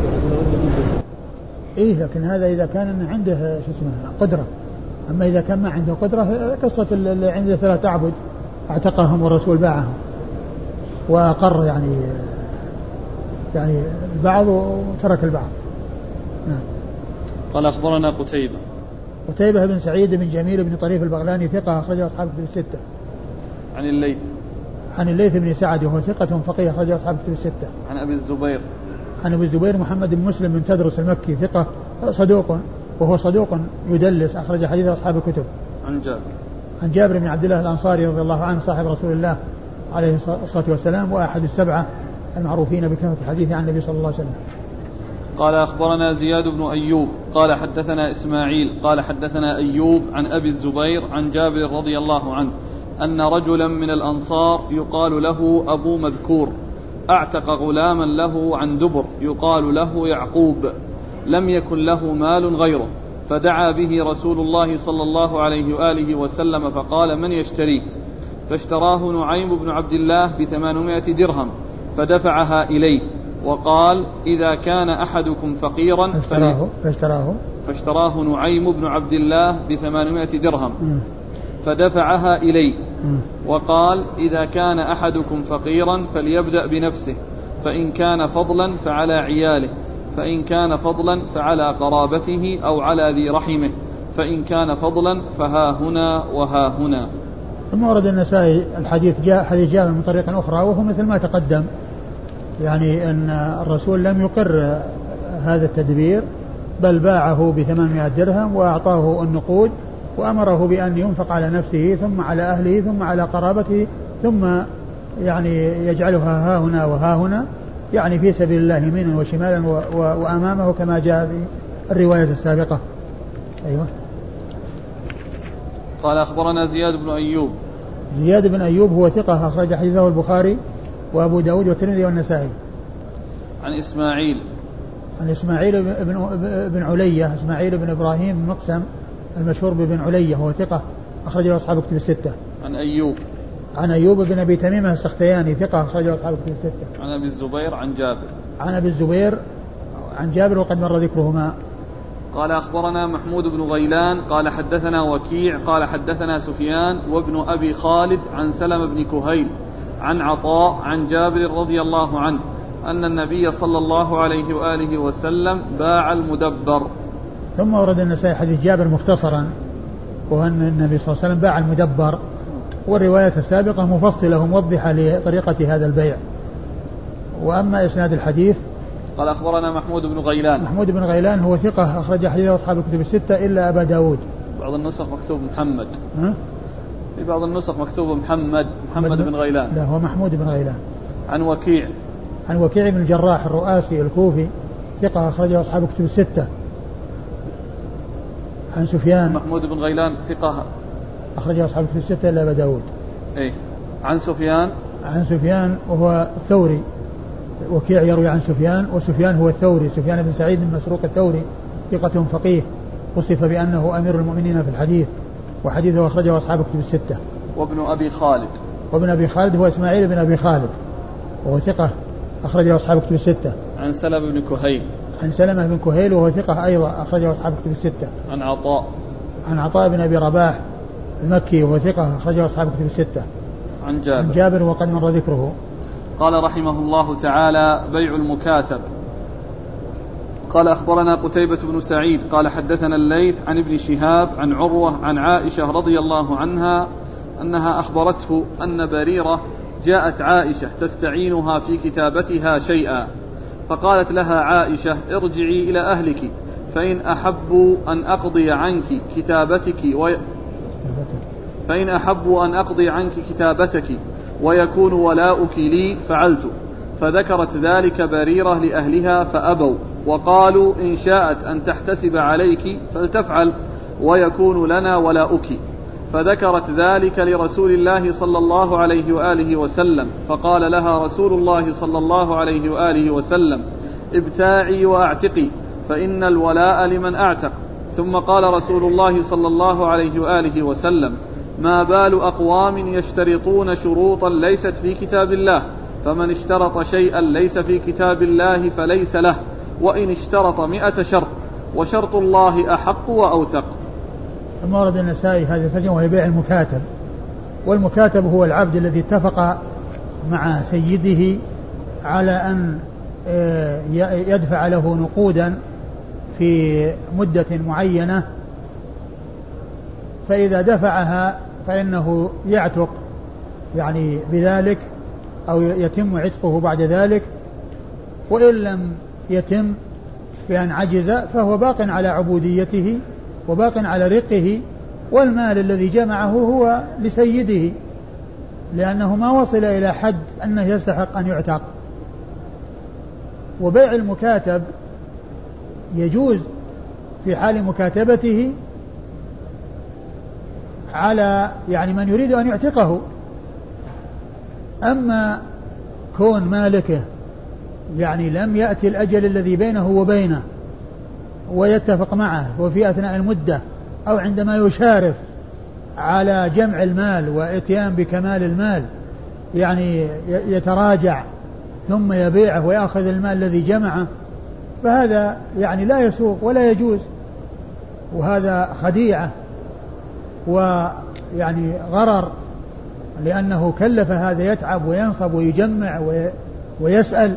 Speaker 2: إيه، لكن هذا إذا كان عنده قدرة، أما إذا كان ما عنده قدرة قصة اللي عنده 3 أعبد اعتقهم والرسول باعهم وأقر يعني البعض وترك البعض. نعم.
Speaker 1: قال أخبرنا
Speaker 2: قتيبة بن سعيد بن جميل بن طريف البغلاني ثقة أخرج أصحاب الكتب الستة. عن الليث بن سعد وهو ثقة فقيه أخرج أصحاب الكتب الستة. عن أبي الزبير محمد بن مسلم بن تدرس المكي ثقة صدوق يدلس أخرج حديث أصحاب الكتب. عن جابر بن عبد الله الأنصاري رضي الله عنه صاحب رسول الله عليه الصلاة والسلام وأحد السبعة المعروفين بكثرة الحديث عن النبي صلى الله عليه وسلم.
Speaker 1: قال أخبرنا زياد بن أيوب قال حدثنا إسماعيل قال حدثنا أيوب عن أبي الزبير عن جابر رضي الله عنه أن رجلا من الأنصار يقال له أبو مذكور أعتق غلاما له عن دبر يقال له يعقوب لم يكن له مال غيره، فدعا به رسول الله صلى الله عليه وآله وسلم فقال من يشتريه؟ فاشتراه نعيم بن عبد الله ب800 درهم فدفعها إليه وقال إذا كان أحدكم فقيرا فاشتراه نعيم بن عبد الله ب800 درهم فدفعها إليه. وقال إذا كان أحدكم فقيرا فليبدأ بنفسه، فإن كان فضلا فعلى عياله، فإن كان فضلا فعلى قرابته أو على ذي رحمه، فإن كان فضلا فها هنا وها هنا.
Speaker 2: ثم ورد النسائي الحديث حديث جاء من طريق أخرى وهو مثل ما تقدم، يعني أن الرسول لم يقر هذا التدبير بل باعه ب800 درهم وأعطاه النقود وأمره بأن ينفق على نفسه ثم على أهله ثم على قرابته ثم يعني يجعلها ها هنا وها هنا، يعني في سبيل الله يمينا وشمالا وأمامه كما جاء في الرواية السابقة. أيوة.
Speaker 1: قال أخبرنا زياد بن أيوب.
Speaker 2: زياد بن أيوب هو ثقة أخرج حديثه البخاري وأبو داود والترمذي والنسائي.
Speaker 1: عن إسماعيل
Speaker 2: بن علية، إسماعيل بن إبراهيم بن مقسم المشهور بابن علية، هو ثقة أخرج له أصحاب الكتب الستة. عن أيوب بن أبي تميمة السختياني ثقة أخرج له أصحاب الكتب الستة.
Speaker 1: عن أبي الزبير
Speaker 2: عن جابر وقد مر ذكرهما.
Speaker 1: قال أخبرنا محمود بن غيلان قال حدثنا وكيع قال حدثنا سفيان وابن أبي خالد عن سلمة بن كهيل عن عطاء عن جابر رضي الله عنه أن النبي صلى الله عليه وآله وسلم باع المدبر.
Speaker 2: ثم ورد النسائي حديث جابر مختصرا، وأن النبي صلى الله عليه وسلم باع المدبر، والرواية السابقة مفصلة وموضحة لطريقة هذا البيع. وأما إسناد الحديث
Speaker 1: قال أخبرنا محمود بن غيلان هو ثقة أخرج حديثه أصحاب الكتب الستة إلا أبا داود. بعض النسخ مكتوب محمد. في بعض النسخ مكتوب محمد بن غيلان.
Speaker 2: لا، هو محمود بن غيلان.
Speaker 1: عن وكيع بن الجراح الرؤاسي الكوفي ثقة أخرجه أصحاب الكتب الستة. عن سفيان. محمود بن غيلان ثقة
Speaker 2: أخرجه أصحاب الكتب الستة إلا أبا داود.
Speaker 1: عن
Speaker 2: سفيان وهو الثوري. وكيع يروي عن سفيان، وسفيان هو الثوري، سفيان بن سعيد بن مسروق الثوري ثقة فقيه، وصف بأنه أمير المؤمنين في الحديث، وحديثه أخرجه أصحاب الكتب الستة.
Speaker 1: وابن أبي خالد
Speaker 2: هو إسماعيل بن أبي خالد وهو ثقة أخرجه أصحاب الكتب الستة.
Speaker 1: عن سلمة بن
Speaker 2: كهيل وهو ثقة أيضا أخرجه أصحاب الكتب الستة. عن عطاء بن أبي رباح المكي وهو ثقة أخرجه أصحاب الكتب الستة. عن جابر وقد مر ذكره.
Speaker 1: قال رحمه الله تعالى: بيع المكاتب. قال أخبرنا قتيبة بن سعيد قال حدثنا الليث عن ابن شهاب عن عروة عن عائشة رضي الله عنها أنها أخبرته أن بريرة جاءت عائشة تستعينها في كتابتها شيئا، فقالت لها عائشة: ارجعي إلى أهلك فإن أحبوا أن أقضي عنك كتابتك ويكون ولاؤك لي فعلت. فذكرت ذلك بريرة لأهلها فأبوا، وقالوا: إن شاءت أن تحتسب عليك فلتفعل ويكون لنا ولاؤك. فذكرت ذلك لرسول الله صلى الله عليه وآله وسلم، فقال لها رسول الله صلى الله عليه وآله وسلم: ابتاعي وأعتقي فإن الولاء لمن أعتق. ثم قال رسول الله صلى الله عليه وآله وسلم: ما بال أقوام يشترطون شروطا ليست في كتاب الله، فمن اشترط شيئا ليس في كتاب الله فليس له، وإن اشترط 100 شرط، وشرط الله أحق وأوثق.
Speaker 2: ثم ورد النسائي هذه الترجمة وهي بيع المكاتب. والمكاتب هو العبد الذي اتفق مع سيده على أن يدفع له نقودا في مدة معينة، فإذا دفعها فإنه يعتق يعني بذلك أو يتم عتقه بعد ذلك، وإن لم يتم بأن عجز فهو باق على عبوديته وباق على رقه، والمال الذي جمعه هو لسيده لأنه ما وصل إلى حد أنه يستحق أن يعتق. وبيع المكاتب يجوز في حال مكاتبته على يعني من يريد أن يعتقه. أما كون مالكه يعني لم يأتي الأجل الذي بينه وبينه ويتفق معه وفي أثناء المدة أو عندما يشارف على جمع المال وإتيان بكمال المال يعني يتراجع ثم يبيعه ويأخذ المال الذي جمعه، فهذا يعني لا يسوق ولا يجوز، وهذا خديعة ويعني غرر، لأنه كلف هذا يتعب وينصب ويجمع ويسأل.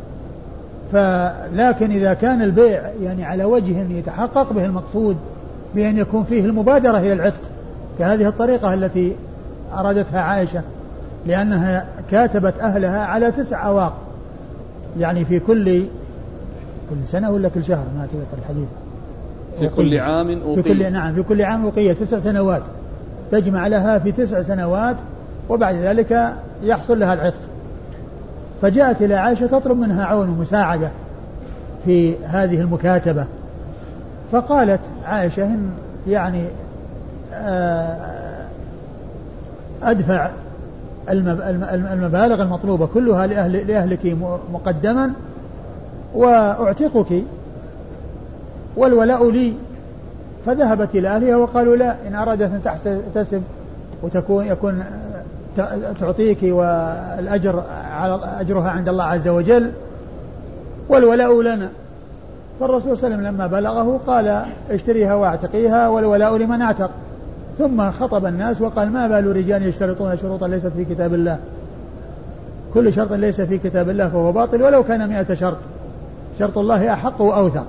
Speaker 2: لكن إذا كان البيع يعني على وجه يتحقق به المقصود بأن يكون فيه المبادرة إلى العتق كهذه الطريقة التي أرادتها عائشة، لأنها كاتبت أهلها على 9 أواق، يعني في كل سنة ولا كل شهر، ما أتذكر الحديث،
Speaker 1: في كل عام أوقية،
Speaker 2: نعم في كل عام أوقية 9 سنوات، تجمع لها في 9 سنوات وبعد ذلك يحصل لها العتق. فجاءت إلى عائشة تطلب منها عون ومساعدة في هذه المكاتبة، فقالت عائشة إن يعني أدفع المبالغ المطلوبة كلها لأهلك مقدما وأعتقك والولاء لي. فذهبت إلى أهلها وقالوا لا، إن أرادت أن تحتسب يكون تعطيك والأجر أجرها عند الله عز وجل والولاء لنا. فالرسول صلى الله عليه وسلم لما بلغه قال اشتريها واعتقيها والولاء لمن اعتق. ثم خطب الناس وقال ما بال رجال يشترطون شروطا ليست في كتاب الله، كل شرط ليس في كتاب الله فهو باطل ولو كان 100 شرط، شرط الله أحق وأوثق.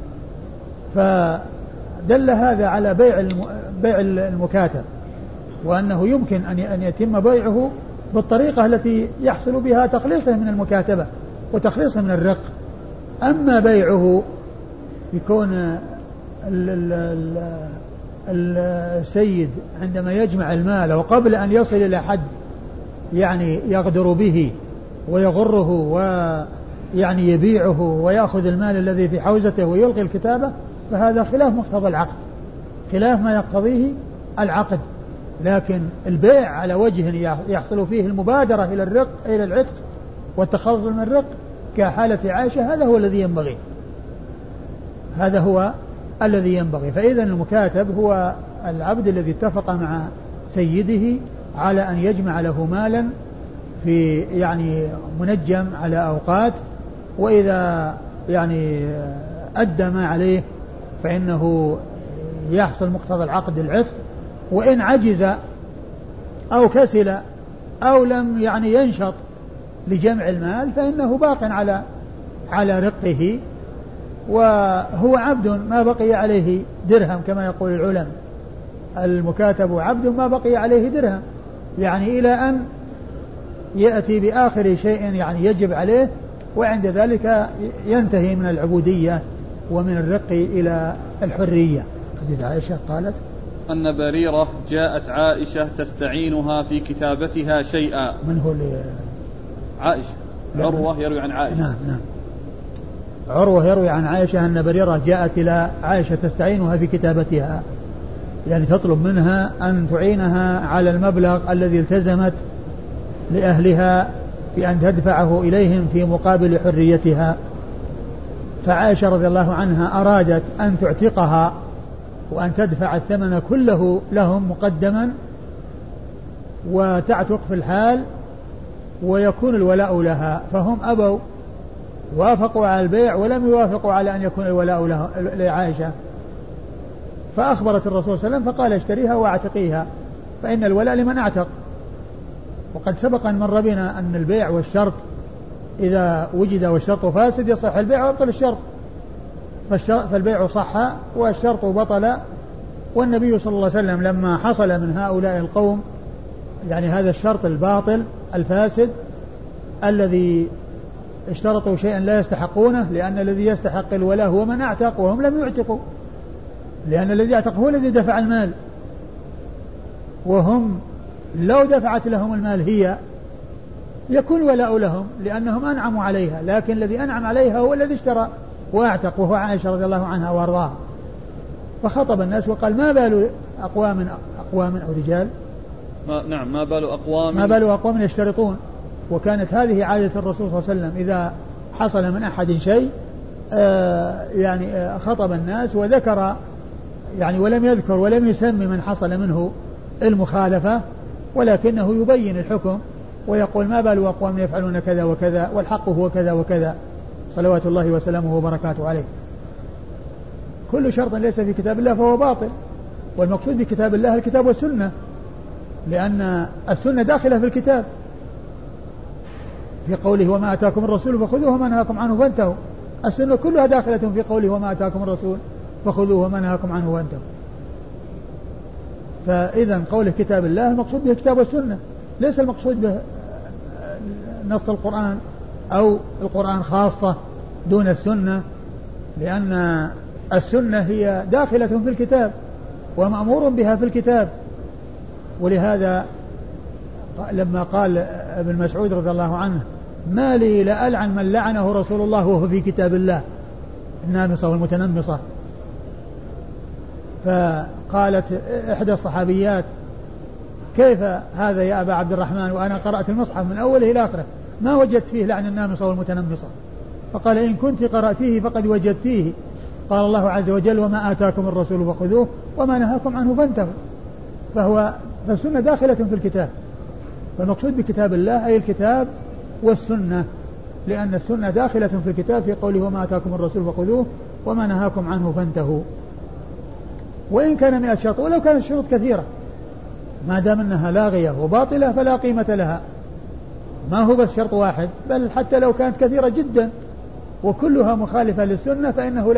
Speaker 2: فدل هذا على بيع المكاتب، وأنه يمكن أن يتم بيعه بالطريقة التي يحصل بها تخليصه من المكاتبة وتخليصه من الرق. أما بيعه يكون السيد عندما يجمع المال وقبل أن يصل إلى حد يعني يغدر به ويغره ويعني يبيعه ويأخذ المال الذي في حوزته ويلقي الكتابة، فهذا خلاف مقتضى العقد، خلاف ما يقتضيه العقد. لكن البيع على وجه يحصل فيه المبادرة إلى العتق والتخلص من الرق كحالة عائشة، هذا هو الذي ينبغي، هذا هو الذي ينبغي. فإذا المكاتب هو العبد الذي اتفق مع سيده على أن يجمع له مالا في يعني منجم على أوقات، وإذا يعني أدى ما عليه فإنه يحصل مقتضى العقد العتق، وإن عجز أو كسل أو لم يعني ينشط لجمع المال فإنه باق على رقه، وهو عبد ما بقي عليه درهم كما يقول العلماء، المكاتب عبد ما بقي عليه درهم، يعني إلى أن يأتي بآخر شيء يعني يجب عليه، وعند ذلك ينتهي من العبودية ومن الرق إلى الحرية. حديث عائشة قالت
Speaker 1: أن بريرة جاءت عائشة تستعينها في كتابتها شيئا.
Speaker 2: من هو
Speaker 1: عائشة؟ عروة يروي عن عائشة.
Speaker 2: نعم عروة يروي عن عائشة أن بريرة جاءت إلى عائشة تستعينها في كتابتها، يعني تطلب منها أن تعينها على المبلغ الذي التزمت لأهلها بأن تدفعه إليهم في مقابل حريتها. فعائشة رضي الله عنها أرادت أن تعتقها وأن تدفع الثمن كله لهم مقدما وتعتق في الحال ويكون الولاء لها، فهم أبوا، وافقوا على البيع ولم يوافقوا على أن يكون الولاء لعائشة. فأخبرت الرسول صلى الله عليه وسلم فقال اشتريها واعتقيها فإن الولاء لمن اعتق. وقد سبق أن مر بنا أن البيع والشرط إذا وجد والشرط فاسد يصح البيع ويبطل الشرط، فالبيع صح والشرط بطل. والنبي صلى الله عليه وسلم لما حصل من هؤلاء القوم يعني هذا الشرط الباطل الفاسد الذي اشترطوا شيئا لا يستحقونه، لأن الذي يستحق الولاء هو من اعتق وهم لم يعتقوا، لأن الذي اعتق هو الذي دفع المال، وهم لو دفعت لهم المال هي يكون ولاء لهم لأنهم أنعموا عليها، لكن الذي أنعم عليها هو الذي اشترى واعتق وهو عائشة رضي الله عنها وارضاها. فخطب الناس وقال ما بال أقوام أو رجال ما بال أقوام يشترطون. وكانت هذه عادة الرسول صلى الله عليه وسلم إذا حصل من أحد شيء يعني خطب الناس وذكر يعني ولم يذكر ولم يسمي من حصل منه المخالفة، ولكنه يبين الحكم ويقول ما بال أقوام يفعلون كذا وكذا والحق هو كذا وكذا صلوات الله وسلامه وبركاته عليه. كل شرط ليس في كتاب الله فهو باطل. والمقصود بكتاب الله الكتاب والسنة، لأن السنة داخلة في الكتاب في قوله وما أتاكم الرسول فخذوه وما نهاكم عنه فانتهوا. السنة كلها داخلة في قوله وما أتاكم الرسول فخذوه وما نهاكم عنه فانتهوا. فإذا قوله كتاب الله المقصود به الكتاب والسنة، ليس المقصود به نص القرآن أو القرآن خاصة دون السنة، لأن السنة هي داخلة في الكتاب ومأمور بها في الكتاب. ولهذا لما قال ابن مسعود رضي الله عنه ما لي لألعن من لعنه رسول الله وهو في كتاب الله، النامصة والمتنمصة. فقالت إحدى الصحابيات كيف هذا يا أبا عبد الرحمن وأنا قرأت المصحف من أوله إلى آخره ما وجدت فيه لعن النامصة والمتنمصة؟ فقال إن كنت قرأتيه فقد وجدتيه. قال الله عز وجل وما آتاكم الرسول فخذوه وما نهاكم عنه فانتهوا. فالسنة داخلة في الكتاب. فالمقصود بكتاب الله أي الكتاب والسنة، لأن السنة داخلة في الكتاب في قوله وما آتاكم الرسول فخذوه وما نهاكم عنه فانتهوا. وإن كان 100 شرط ولو كانت الشروط كثيرة ما دام أنها لاغية وباطلة فلا قيمة لها. ما هو بس شرط واحد، بل حتى لو كانت كثيرة جدا وكلها مخالفة للسنة فإنه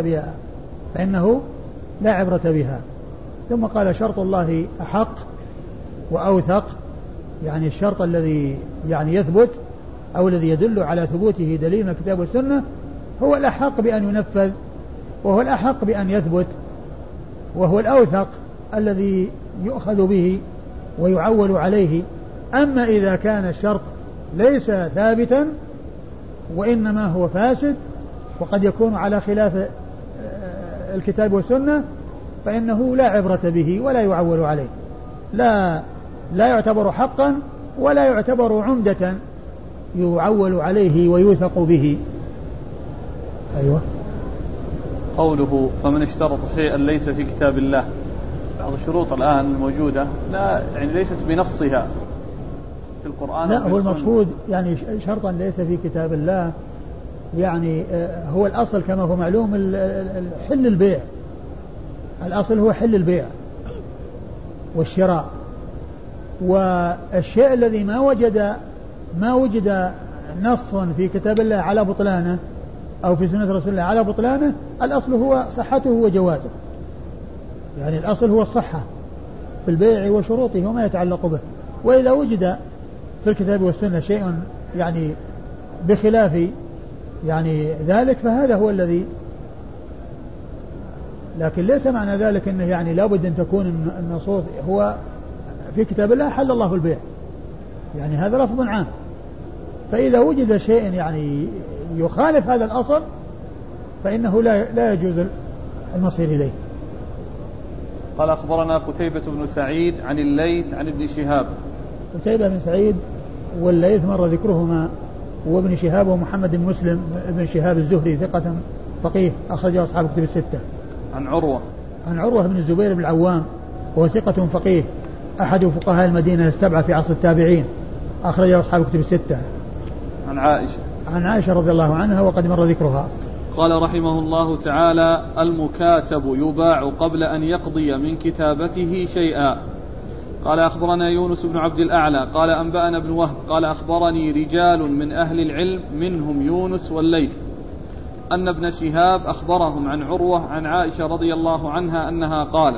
Speaker 2: لا عبرة بها. ثم قال شرط الله أحق وأوثق، يعني الشرط الذي يعني يثبت أو الذي يدل على ثبوته دليل من الكتاب والسنة هو الأحق بأن ينفذ وهو الأحق بأن يثبت وهو الأوثق الذي يؤخذ به ويعول عليه. أما إذا كان الشرط ليس ثابتا وإنما هو فاسد وقد يكون على خلاف الكتاب والسنة فإنه لا عبرة به ولا يعول عليه، لا يعتبر حقا ولا يعتبر عمدة يعول عليه ويوثق به. أيوة.
Speaker 1: قوله فمن اشترط شيئا ليس في كتاب الله، بعض الشروط الآن الموجودة لا يعني ليست بنصها في القرآن.
Speaker 2: لا، هو المقصود يعني شرطا ليس في كتاب الله يعني هو الأصل كما هو معلوم حل البيع. الأصل هو حل البيع والشراء. والشيء الذي ما وجد نص في كتاب الله على بطلانه أو في سنة رسول الله على بطلانه الأصل هو صحته وجوازه. يعني الأصل هو الصحة في البيع وشروطه وما يتعلق به. وإذا وجد في الكتاب والسنة شيء يعني بخلاف يعني ذلك فهذا هو الذي، لكن ليس معنى ذلك أنه يعني لابد أن تكون النصوص هو في كتاب الله حل الله البيع، يعني هذا لفظ عام. فإذا وجد شيء يعني يخالف هذا الأصل فإنه لا يجوز المصير إليه.
Speaker 1: قال أخبرنا قتيبة بن سعيد عن الليث عن ابن شهاب.
Speaker 2: قتيبة بن سعيد والليث مر ذكرهما، وابن شهاب ومحمد بن مسلم ابن شهاب الزهري ثقة فقيه أخرجه أصحاب كتب الستة. عن عروة بن الزبير بن العوام وهو ثقة فقيه أحد فقهاء المدينة السبعة في عصر التابعين أخرجه أصحاب كتب الستة. عن عائشة رضي الله عنها وقد مر ذكرها.
Speaker 1: قال رحمه الله تعالى المكاتب يباع قبل أن يقضي من كتابته شيئا. قال أخبرنا يونس بن عبد الأعلى قال أنبأنا ابن وهب قال أخبرني رجال من أهل العلم منهم يونس والليث أن ابن شهاب أخبرهم عن عروة عن عائشة رضي الله عنها أنها قالت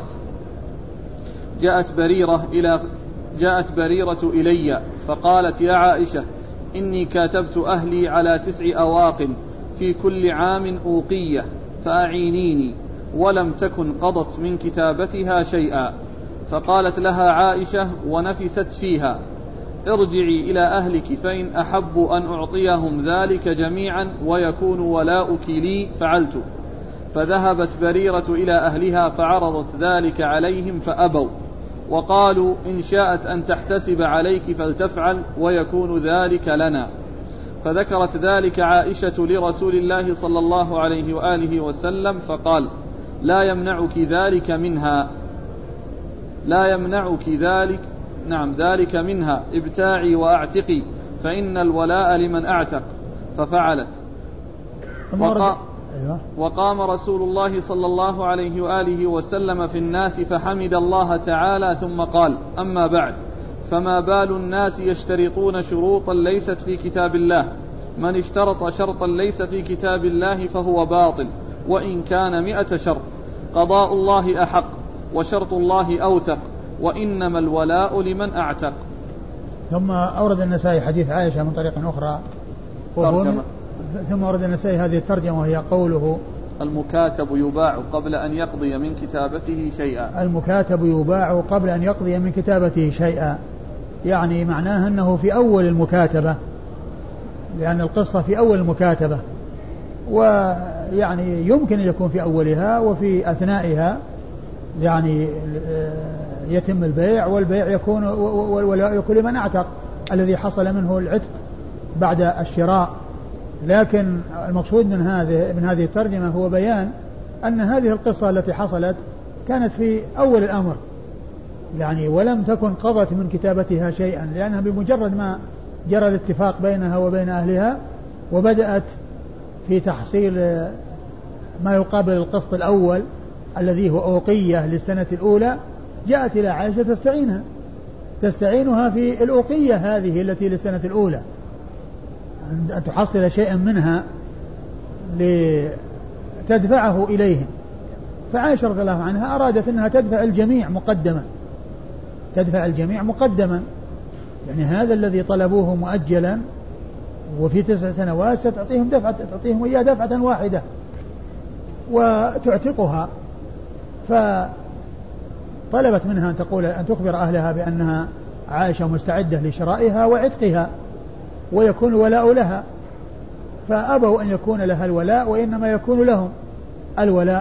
Speaker 1: جاءت بريرة إلي فقالت يا عائشة إني كاتبت أهلي على 9 أواق في كل عام أوقية فأعينيني، ولم تكن قضت من كتابتها شيئا. فقالت لها عائشة ونفست فيها ارجعي إلى أهلك فإن أحب أن أعطيهم ذلك جميعا ويكون ولاؤك لي فعلت. فذهبت بريرة إلى أهلها فعرضت ذلك عليهم فأبوا وقالوا إن شاءت أن تحتسب عليك فلتفعل ويكون ذلك لنا. فذكرت ذلك عائشة لرسول الله صلى الله عليه وآله وسلم فقال لا يمنعك ذلك نعم ذلك منها ابتاعي وأعتقي فإن الولاء لمن أعتق، ففعلت. وقام رسول الله صلى الله عليه وآله وسلم في الناس فحمد الله تعالى ثم قال: أما بعد، فما بال الناس يشترطون شروطا ليست في كتاب الله؟ من اشترط شرطا ليس في كتاب الله فهو باطل وإن كان 100 شرط. قضاء الله أحق وشرط الله أوثق، وإنما الولاء لمن أعتق.
Speaker 2: ثم أورد النسائي حديث عائشة من طريق أخرى، ثم أورد النسائي هذه الترجمة وهي قوله:
Speaker 1: المكاتب يباع قبل أن يقضي من كتابته شيئا.
Speaker 2: المكاتب يباع قبل أن يقضي من كتابته شيئا، يعني معناه أنه في أول المكاتبة، لأن القصة في أول المكاتبة، ويعني يمكن أن يكون في أولها وفي أثنائها يعني يتم البيع، والبيع يكون والولاء يكون لمن أعتق الذي حصل منه العتق بعد الشراء. لكن المقصود من هذه الترجمة هو بيان أن هذه القصة التي حصلت كانت في أول الأمر، يعني ولم تكن قضت من كتابتها شيئا، لأنها بمجرد ما جرى الاتفاق بينها وبين أهلها وبدأت في تحصيل ما يقابل القسط الأول الذي هو أوقية للسنة الأولى، جاءت إلى عائشة تستعينها في الأوقية هذه التي للسنة الأولى، أن تحصل شيئا منها لتدفعه إليهم. فعائشة رضي الله عنها أرادت أنها تدفع الجميع مقدما، يعني هذا الذي طلبوه مؤجلا وفي 9 سنوات تعطيهم إياه دفعة واحدة وتعتقها. فطلبت منها أن تخبر أهلها بأنها عائشة مستعدة لشرائها وعتقها ويكون الولاء لها، فأبوا أن يكون لها الولاء وإنما يكون لهم الولاء.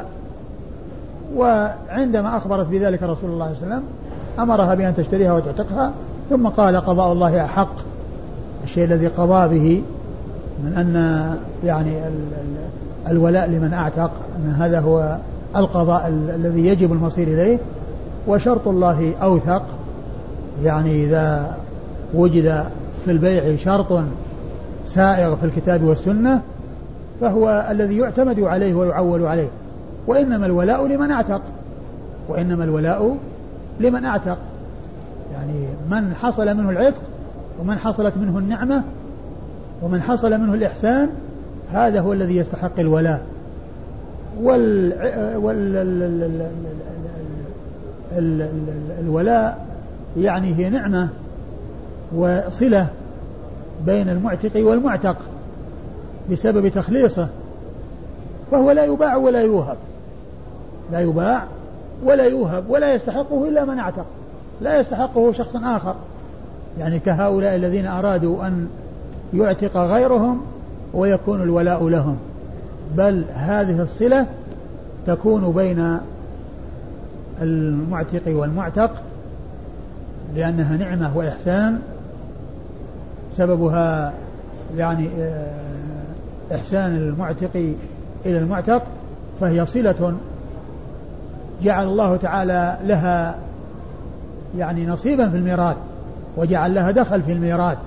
Speaker 2: وعندما أخبرت بذلك رسول الله صلى الله عليه وسلم أمرها بأن تشتريها وتعتقها، ثم قال: قضاء الله أحق، الشيء الذي قضى به من أن يعني الولاء لمن أعتق، أن هذا هو القضاء الذي يجب المصير إليه، وشرط الله أوثق، يعني إذا وجد في البيع شرط سائغ في الكتاب والسنة فهو الذي يعتمد عليه ويعول عليه. وإنما الولاء لمن أعتق، يعني من حصل منه العتق ومن حصلت منه النعمة ومن حصل منه الإحسان، هذا هو الذي يستحق الولاء. الولاء يعني هي نعمة وصلة بين المعتق والمعتق بسبب تخليصه، فهو لا يباع ولا يوهب ولا يستحقه إلا من اعتق، لا يستحقه شخص آخر، يعني كهؤلاء الذين أرادوا أن يعتق غيرهم ويكون الولاء لهم، بل هذه الصلة تكون بين المعتق والمعتق لأنها نعمة وإحسان سببها يعني إحسان المعتق إلى المعتق، فهي صلة جعل الله تعالى لها يعني نصيبا في الميراث وجعل لها دخل في الميراث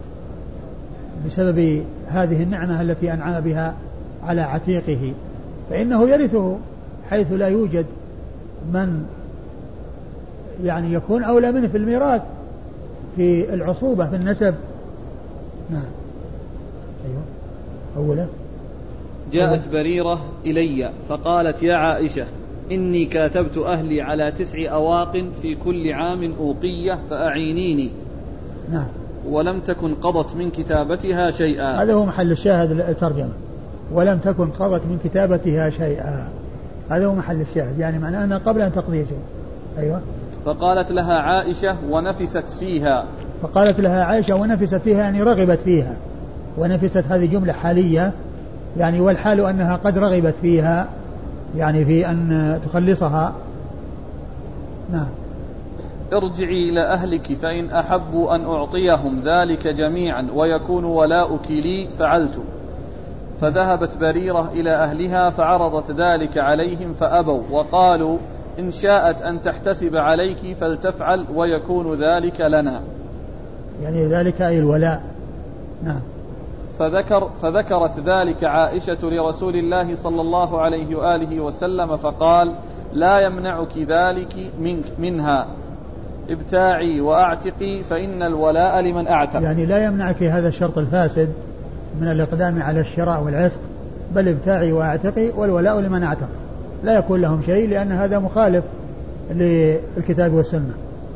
Speaker 2: بسبب هذه النعمة التي أنعم بها على عتيقه، فإنه يرثه حيث لا يوجد من يعني يكون أولى منه في الميراث في العصوبة في النسب. نعم. أيوة. أولا
Speaker 1: جاءت بريرة إلي فقالت: يا عائشة، إني كاتبت أهلي على 9 أواق في كل عام أوقية فأعينيني.
Speaker 2: نعم.
Speaker 1: ولم تكن قضت من كتابتها شيئا.
Speaker 2: هذا هو محل الشاهد الترجمة، ولم تكن قضت من كتابتها شيئا، هذا هو محل الشاهد، يعني معناه أنها قبل أن تقضي شيء. أيوة.
Speaker 1: فقالت لها عائشة ونفست فيها، يعني رغبت فيها، ونفست هذه جملة حالية، يعني والحال أنها قد رغبت فيها، يعني في أن تخلصها. نعم. ارجعي إلى أهلك فإن أحبوا أن أعطيهم ذلك جميعا ويكون ولاؤك لي فعلت. فذهبت بريرة إلى أهلها فعرضت ذلك عليهم فأبوا وقالوا: إن شاءت أن تحتسب عليك فلتفعل ويكون ذلك لنا.
Speaker 2: يعني ذلك أي الولاء. نعم.
Speaker 1: فذكرت ذلك عائشة لرسول الله صلى الله عليه وآله وسلم فقال لا يمنعك ذلك منها، ابتاعي وأعتقي فإن الولاء لمن أعتق.
Speaker 2: يعني لا يمنعك هذا الشرط الفاسد من الإقدام على الشراء والعتق، بل ابتاعي وأعتقي والولاء لمن أعتق، لا يكون لهم شيء لأن هذا مخالف للكتاب والسنة.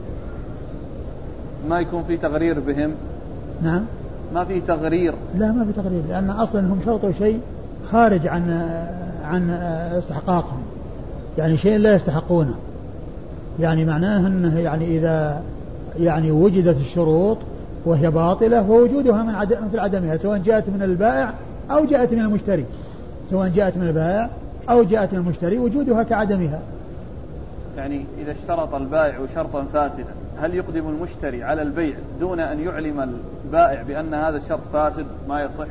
Speaker 1: ما يكون في تغرير بهم.
Speaker 2: نعم.
Speaker 1: ما في تغرير.
Speaker 2: لا ما في تغرير، لأن أصلا هم شرطوا شيء خارج عن استحقاقهم، يعني شيء لا يستحقونه. يعني معناه أنه يعني إذا يعني وجدت الشروط وهي باطلة ووجودها مثل عدمها، سواء جاءت من البائع أو جاءت من المشتري، سواء جاءت من البائع أو جاءت من المشتري وجودها كعدمها.
Speaker 1: يعني إذا اشترط البائع شرطا فاسدا هل يقدم المشتري على البيع دون أن يعلم البائع بأن هذا الشرط فاسد ما يصح؟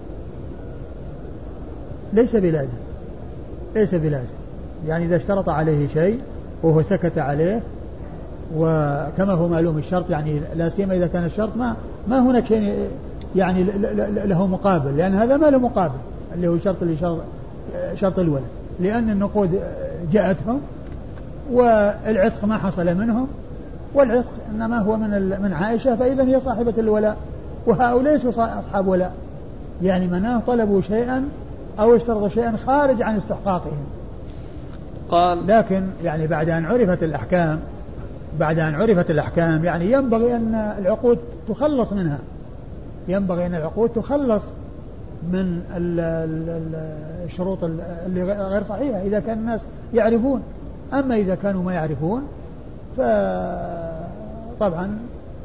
Speaker 2: ليس بلازم، ليس بلازم. يعني إذا اشترط عليه شيء وهو سكت عليه، وكما هو معلوم الشرط يعني لا سيما إذا كان الشرط ما هناك شيء يعني له مقابل، لأن هذا ما له مقابل اللي هو شرط الولد، لأن النقود جاءتهم والعتق ما حصل منهم، والعتق إنما هو من عائشة، فإذا هي صاحبة الولاء، وهؤلاء ليسوا أصحاب ولاء، يعني مناه طلبوا شيئا أو اشترطوا شيئا خارج عن استحقاقهم.
Speaker 1: قال
Speaker 2: لكن يعني بعد أن عرفت الأحكام يعني ينبغي أن العقود تخلص منها، ينبغي أن العقود تخلص من الشروط اللي غير صحيحة إذا كان الناس يعرفون. أما إذا كانوا ما يعرفون فطبعا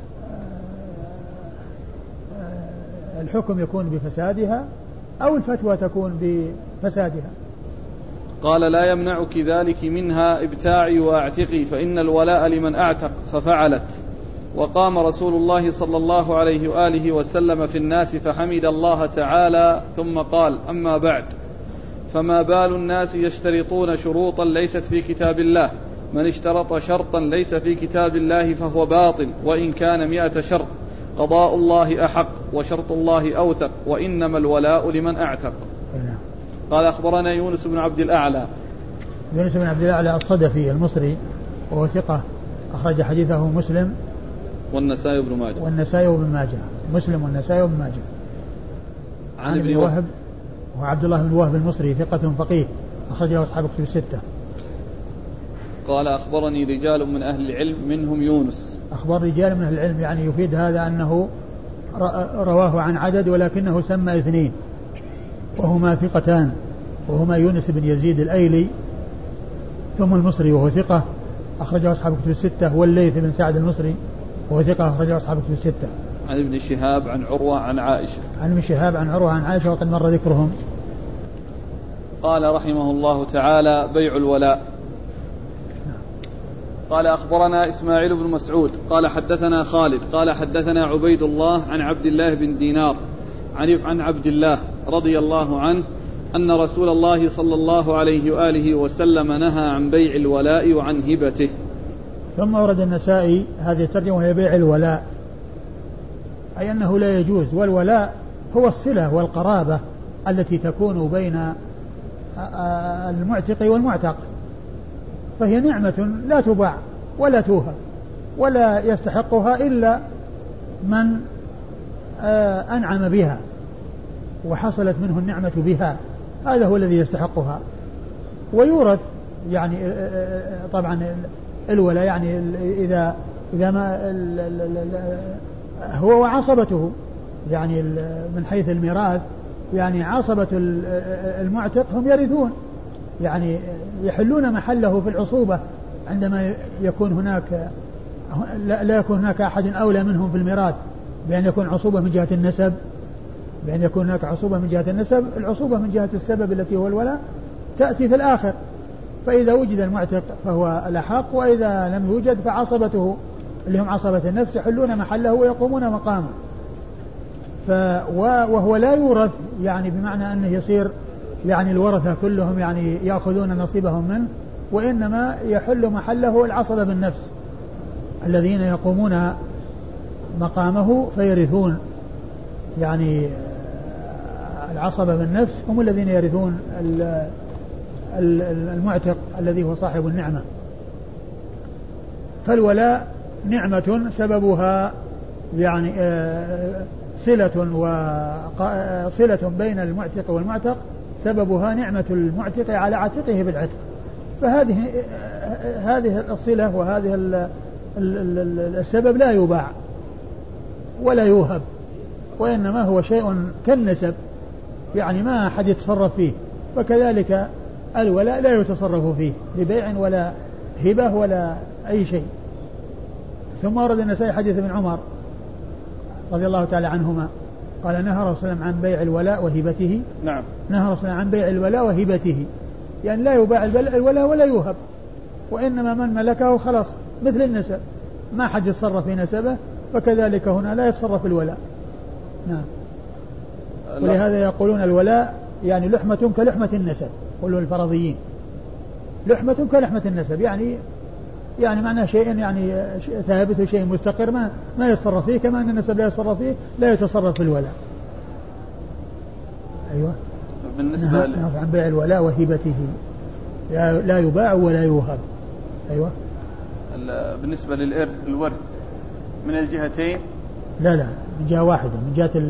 Speaker 2: الحكم يكون بفسادها أو الفتوى تكون بفسادها.
Speaker 1: قال لا يمنعك ذلك منها، ابتاعي وأعتقي فإن الولاء لمن أعتق، ففعلت. وقام رسول الله صلى الله عليه وآله وسلم في الناس فحمد الله تعالى ثم قال أما بعد، فما بال الناس يشترطون شروطا ليست في كتاب الله، من اشترط شرطا ليس في كتاب الله فهو باطل وإن كان 100 شرط، قضاء الله أحق وشرط الله أوثق، وإنما الولاء لمن أعتق. قال أخبرنا يونس بن عبد الأعلى.
Speaker 2: يونس بن عبد الأعلى الصدفي المصري وهو ثقة، أخرج حديثه مسلم
Speaker 1: والنسائي بن ماجه. مسلم والنسائي بن ماجه. عن ابن وهب وعبد الله بن وهب المصري ثقة فقيه، أخرج له أصحاب كتب الستة. قال أخبرني رجال من أهل العلم منهم يونس.
Speaker 2: أخبر رجال من أهل العلم يعني يفيد هذا أنه رواه عن عدد ولكنه سمى 2 وهما ثقتان، وهما يونس بن يزيد الأيلي ثم المصري وهو ثقة أخرجه أصحاب كتب الستة، والليث بن سعد المصري وهو ثقة أخرجه أصحاب كتب الستة.
Speaker 1: عن ابن شهاب عن عروة عن عائشة.
Speaker 2: عن ابن شهاب عن عروة عن عائشة وقد مر ذكرهم.
Speaker 1: قال رحمه الله تعالى بيع الولاء. قال أخبرنا إسماعيل بن مسعود قال حدثنا خالد قال حدثنا عبيد الله عن عبد الله بن دينار عن عبد الله رضي الله عنه أن رسول الله صلى الله عليه وآله وسلم نهى عن بيع الولاء وعن هبته.
Speaker 2: ثم ورد النسائي هذه الترجمة وهي بيع الولاء، أي أنه لا يجوز، والولاء هو الصلة والقرابة التي تكون بين المعتق والمعتق، فهي نعمة لا تباع ولا توهب ولا يستحقها إلا من أنعم بها وحصلت منه النعمة بها، هذا هو الذي يستحقها. ويورث يعني طبعا الولاء يعني إذا ما هو وعصبته يعني من حيث الميراث، يعني عصبة المعتق هم يرثون، يعني يحلون محله في العصوبة عندما يكون هناك لا يكون هناك أحد أولى منهم في الميراث بأن يكون عصوبة من جهة النسب، بأن يكون هناك عصوبة من جهة النسب. العصوبة من جهة السبب التي هو الولاء تأتي في الآخر، فإذا وجد المعتق فهو الأحق، وإذا لم يوجد فعصبته اللي هم عصبة النفس يحلون محله ويقومون مقامه. وهو لا يورث يعني بمعنى أنه يصير يعني الورثة كلهم يعني يأخذون نصيبهم منه، وإنما يحل محله العصبة بالنفس الذين يقومون مقامه فيرثون، يعني العصبة بالنفس هم الذين يرثون المعتق الذي هو صاحب النعمة. فالولاء نعمة سببها يعني صلة بين المعتق والمعتق، سببها نعمة المعتق على عاتقه بالعتق. هذه الصلة وهذه السبب لا يباع ولا يوهب، وإنما هو شيء كالنسب، يعني ما أحد يتصرف فيه. فكذلك الولاء لا يتصرف فيه ببيع ولا هبة ولا أي شيء. ثم ورد النسائي حديث ابن عمر رضي الله تعالى عنهما قال نهى رسول الله عن بيع الولاء وهبته.
Speaker 1: نعم.
Speaker 2: نهى رسول الله عن بيع الولاء وهبته، يعني لا يباع الولاء ولا يوهب، وإنما من ملكه خلاص مثل النسب، ما حد يتصرف في نسبه، فكذلك هنا لا يتصرف الولاء. نعم. ولهذا يقولون الولاء يعني لحمة كلحمة النسب، يقولون الفرضيين لحمة كلحمة النسب، يعني معناه شيء يعني ثابت وشيء مستقر ما يتصرف فيه، كما أن النسب لا يتصرف فيه لا يتصرف في الولاء. أيوة.
Speaker 1: بالنسبة
Speaker 2: عن بيع الولاء وهبته لا يباع ولا يوهب. أيوة.
Speaker 1: بالنسبة الورث من الجهتين؟
Speaker 2: لا من جهة واحدة، من جهة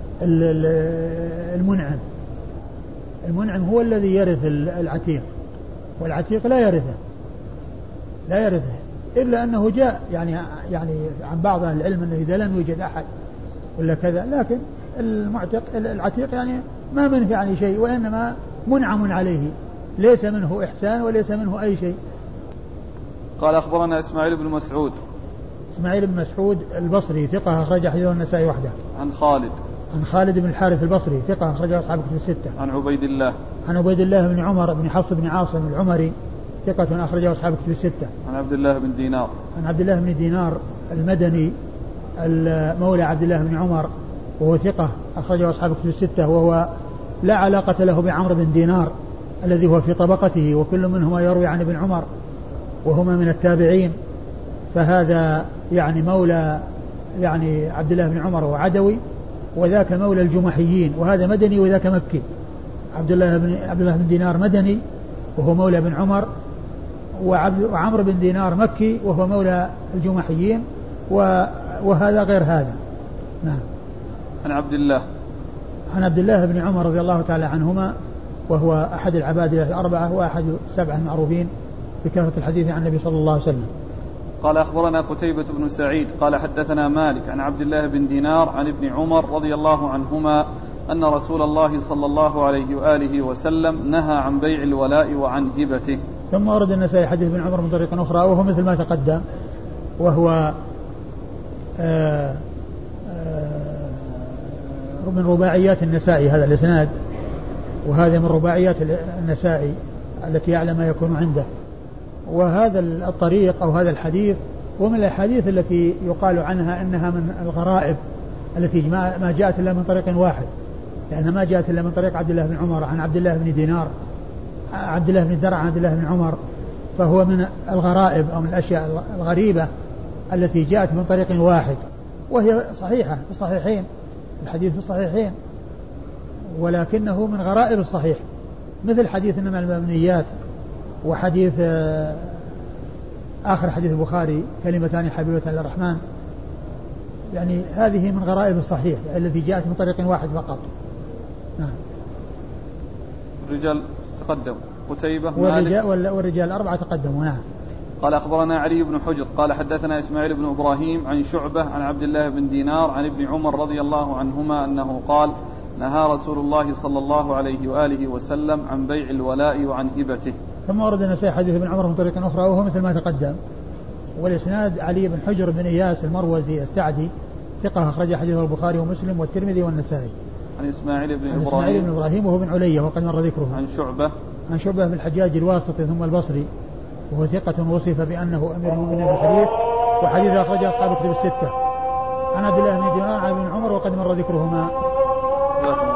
Speaker 2: المنعم. المنعم هو الذي يرث العتيق، والعتيق لا يرثه إلا أنه جاء يعني عن بعض أهل العلم أنه إذا لم يوجد أحد ولا كذا، لكن العتيق يعني ما منه يعني شيء، وإنما منعم عليه، ليس منه إحسان وليس منه أي شيء.
Speaker 1: قال أخبرنا إسماعيل بن مسعود.
Speaker 2: إسماعيل بن مسعود البصري ثقة أخرج حديثه النسائي وحده. عن خالد بن الحارث البصري ثقة أخرج أصحاب الكتب الستة. عن عبيد الله بن عمر بن حفص بن عاصم العمري ثقة أخرج أصحاب الكتب الستة.
Speaker 1: عن عبد الله بن دينار
Speaker 2: المدني مولى عبد الله بن عمر، وهو ثقة أخرجه أصحاب الكتب الستة، وهو لا علاقة له بعمرو بن دينار الذي هو في طبقته، وكل منهما يروي عن ابن عمر وهما من التابعين. فهذا يعني مولى يعني عبد الله بن عمر وعدوي، وذاك مولى الجمحيين، وهذا مدني وذاك مكي. عبد الله بن دينار مدني وهو مولى بن عمر، وعمرو بن دينار مكي وهو مولى الجمحيين، وهذا غير هذا. نعم. عن عبد الله بن عمر رضي الله تعالى عنهما، وهو أحد العبادلة الأربعة وأحد السبعة المعروفين بكثرة الحديث عن النبي صلى الله عليه وسلم.
Speaker 1: قال أخبرنا قتيبة بن سعيد قال حدثنا مالك عن عبد الله بن دينار عن ابن عمر رضي الله عنهما أن رسول الله صلى الله عليه وآله وسلم نهى عن بيع الولاء وعن هبته.
Speaker 2: ثم ورد النسائي حديث ابن عمر من طريق أخرى، وهو مثل ما تقدم، وهو من رباعيات النسائي هذا الإسناد، وهذا من رباعيات النسائي التي يعلم ما يكون عنده. وهذا الطريق أو هذا الحديث ومن الأحاديث التي يقال عنها أنها من الغرائب التي ما جاءت إلا من طريق واحد، لأنها ما جاءت إلا من طريق عبد الله بن عمر عن عبد الله بن دينار، عبد الله بن درع عن عبد الله بن عمر، فهو من الغرائب أو من الأشياء الغريبة التي جاءت من طريق واحد، وهي صحيحة في الصحيحين، الحديث في الصحيحين، ولكنه من غرائب الصحيح، مثل حديث إنما المبنيات، وحديث آخر حديث البخاري كلمتان حبيبتان للرحمن، يعني هذه من غرائب الصحيح التي جاءت من طريق واحد فقط. نعم.
Speaker 1: الرجال تقدم قتيبة
Speaker 2: والرجال الأربعة تقدموا. نعم.
Speaker 1: قال أخبرنا علي بن حجر قال حدثنا إسماعيل بن إبراهيم عن شعبة عن عبد الله بن دينار عن ابن عمر رضي الله عنهما أنه قال نهى رسول الله صلى الله عليه وآله وسلم عن بيع الولاء وعن هبته.
Speaker 2: ثم ورد النسائي حديث ابن عمر من طريق أخرى وهو مثل ما تقدم، والإسناد علي بن حجر بن إياس المروزي السعدي ثقة أخرج حديثه البخاري ومسلم والترمذي والنسائي.
Speaker 1: عن إسماعيل بن إبراهيم
Speaker 2: وهو بن علية وقد مر ذكره.
Speaker 1: عن
Speaker 2: شعبة بن الحجاج الواسطي ثم البصري، وهو ثقة وصف بأنه أمير المؤمنين في الحديث، وحديث أخرج أصحاب الكتب الستة. عن عبد الله بن دينار عن ابن عمر وقد مر ذكرهما.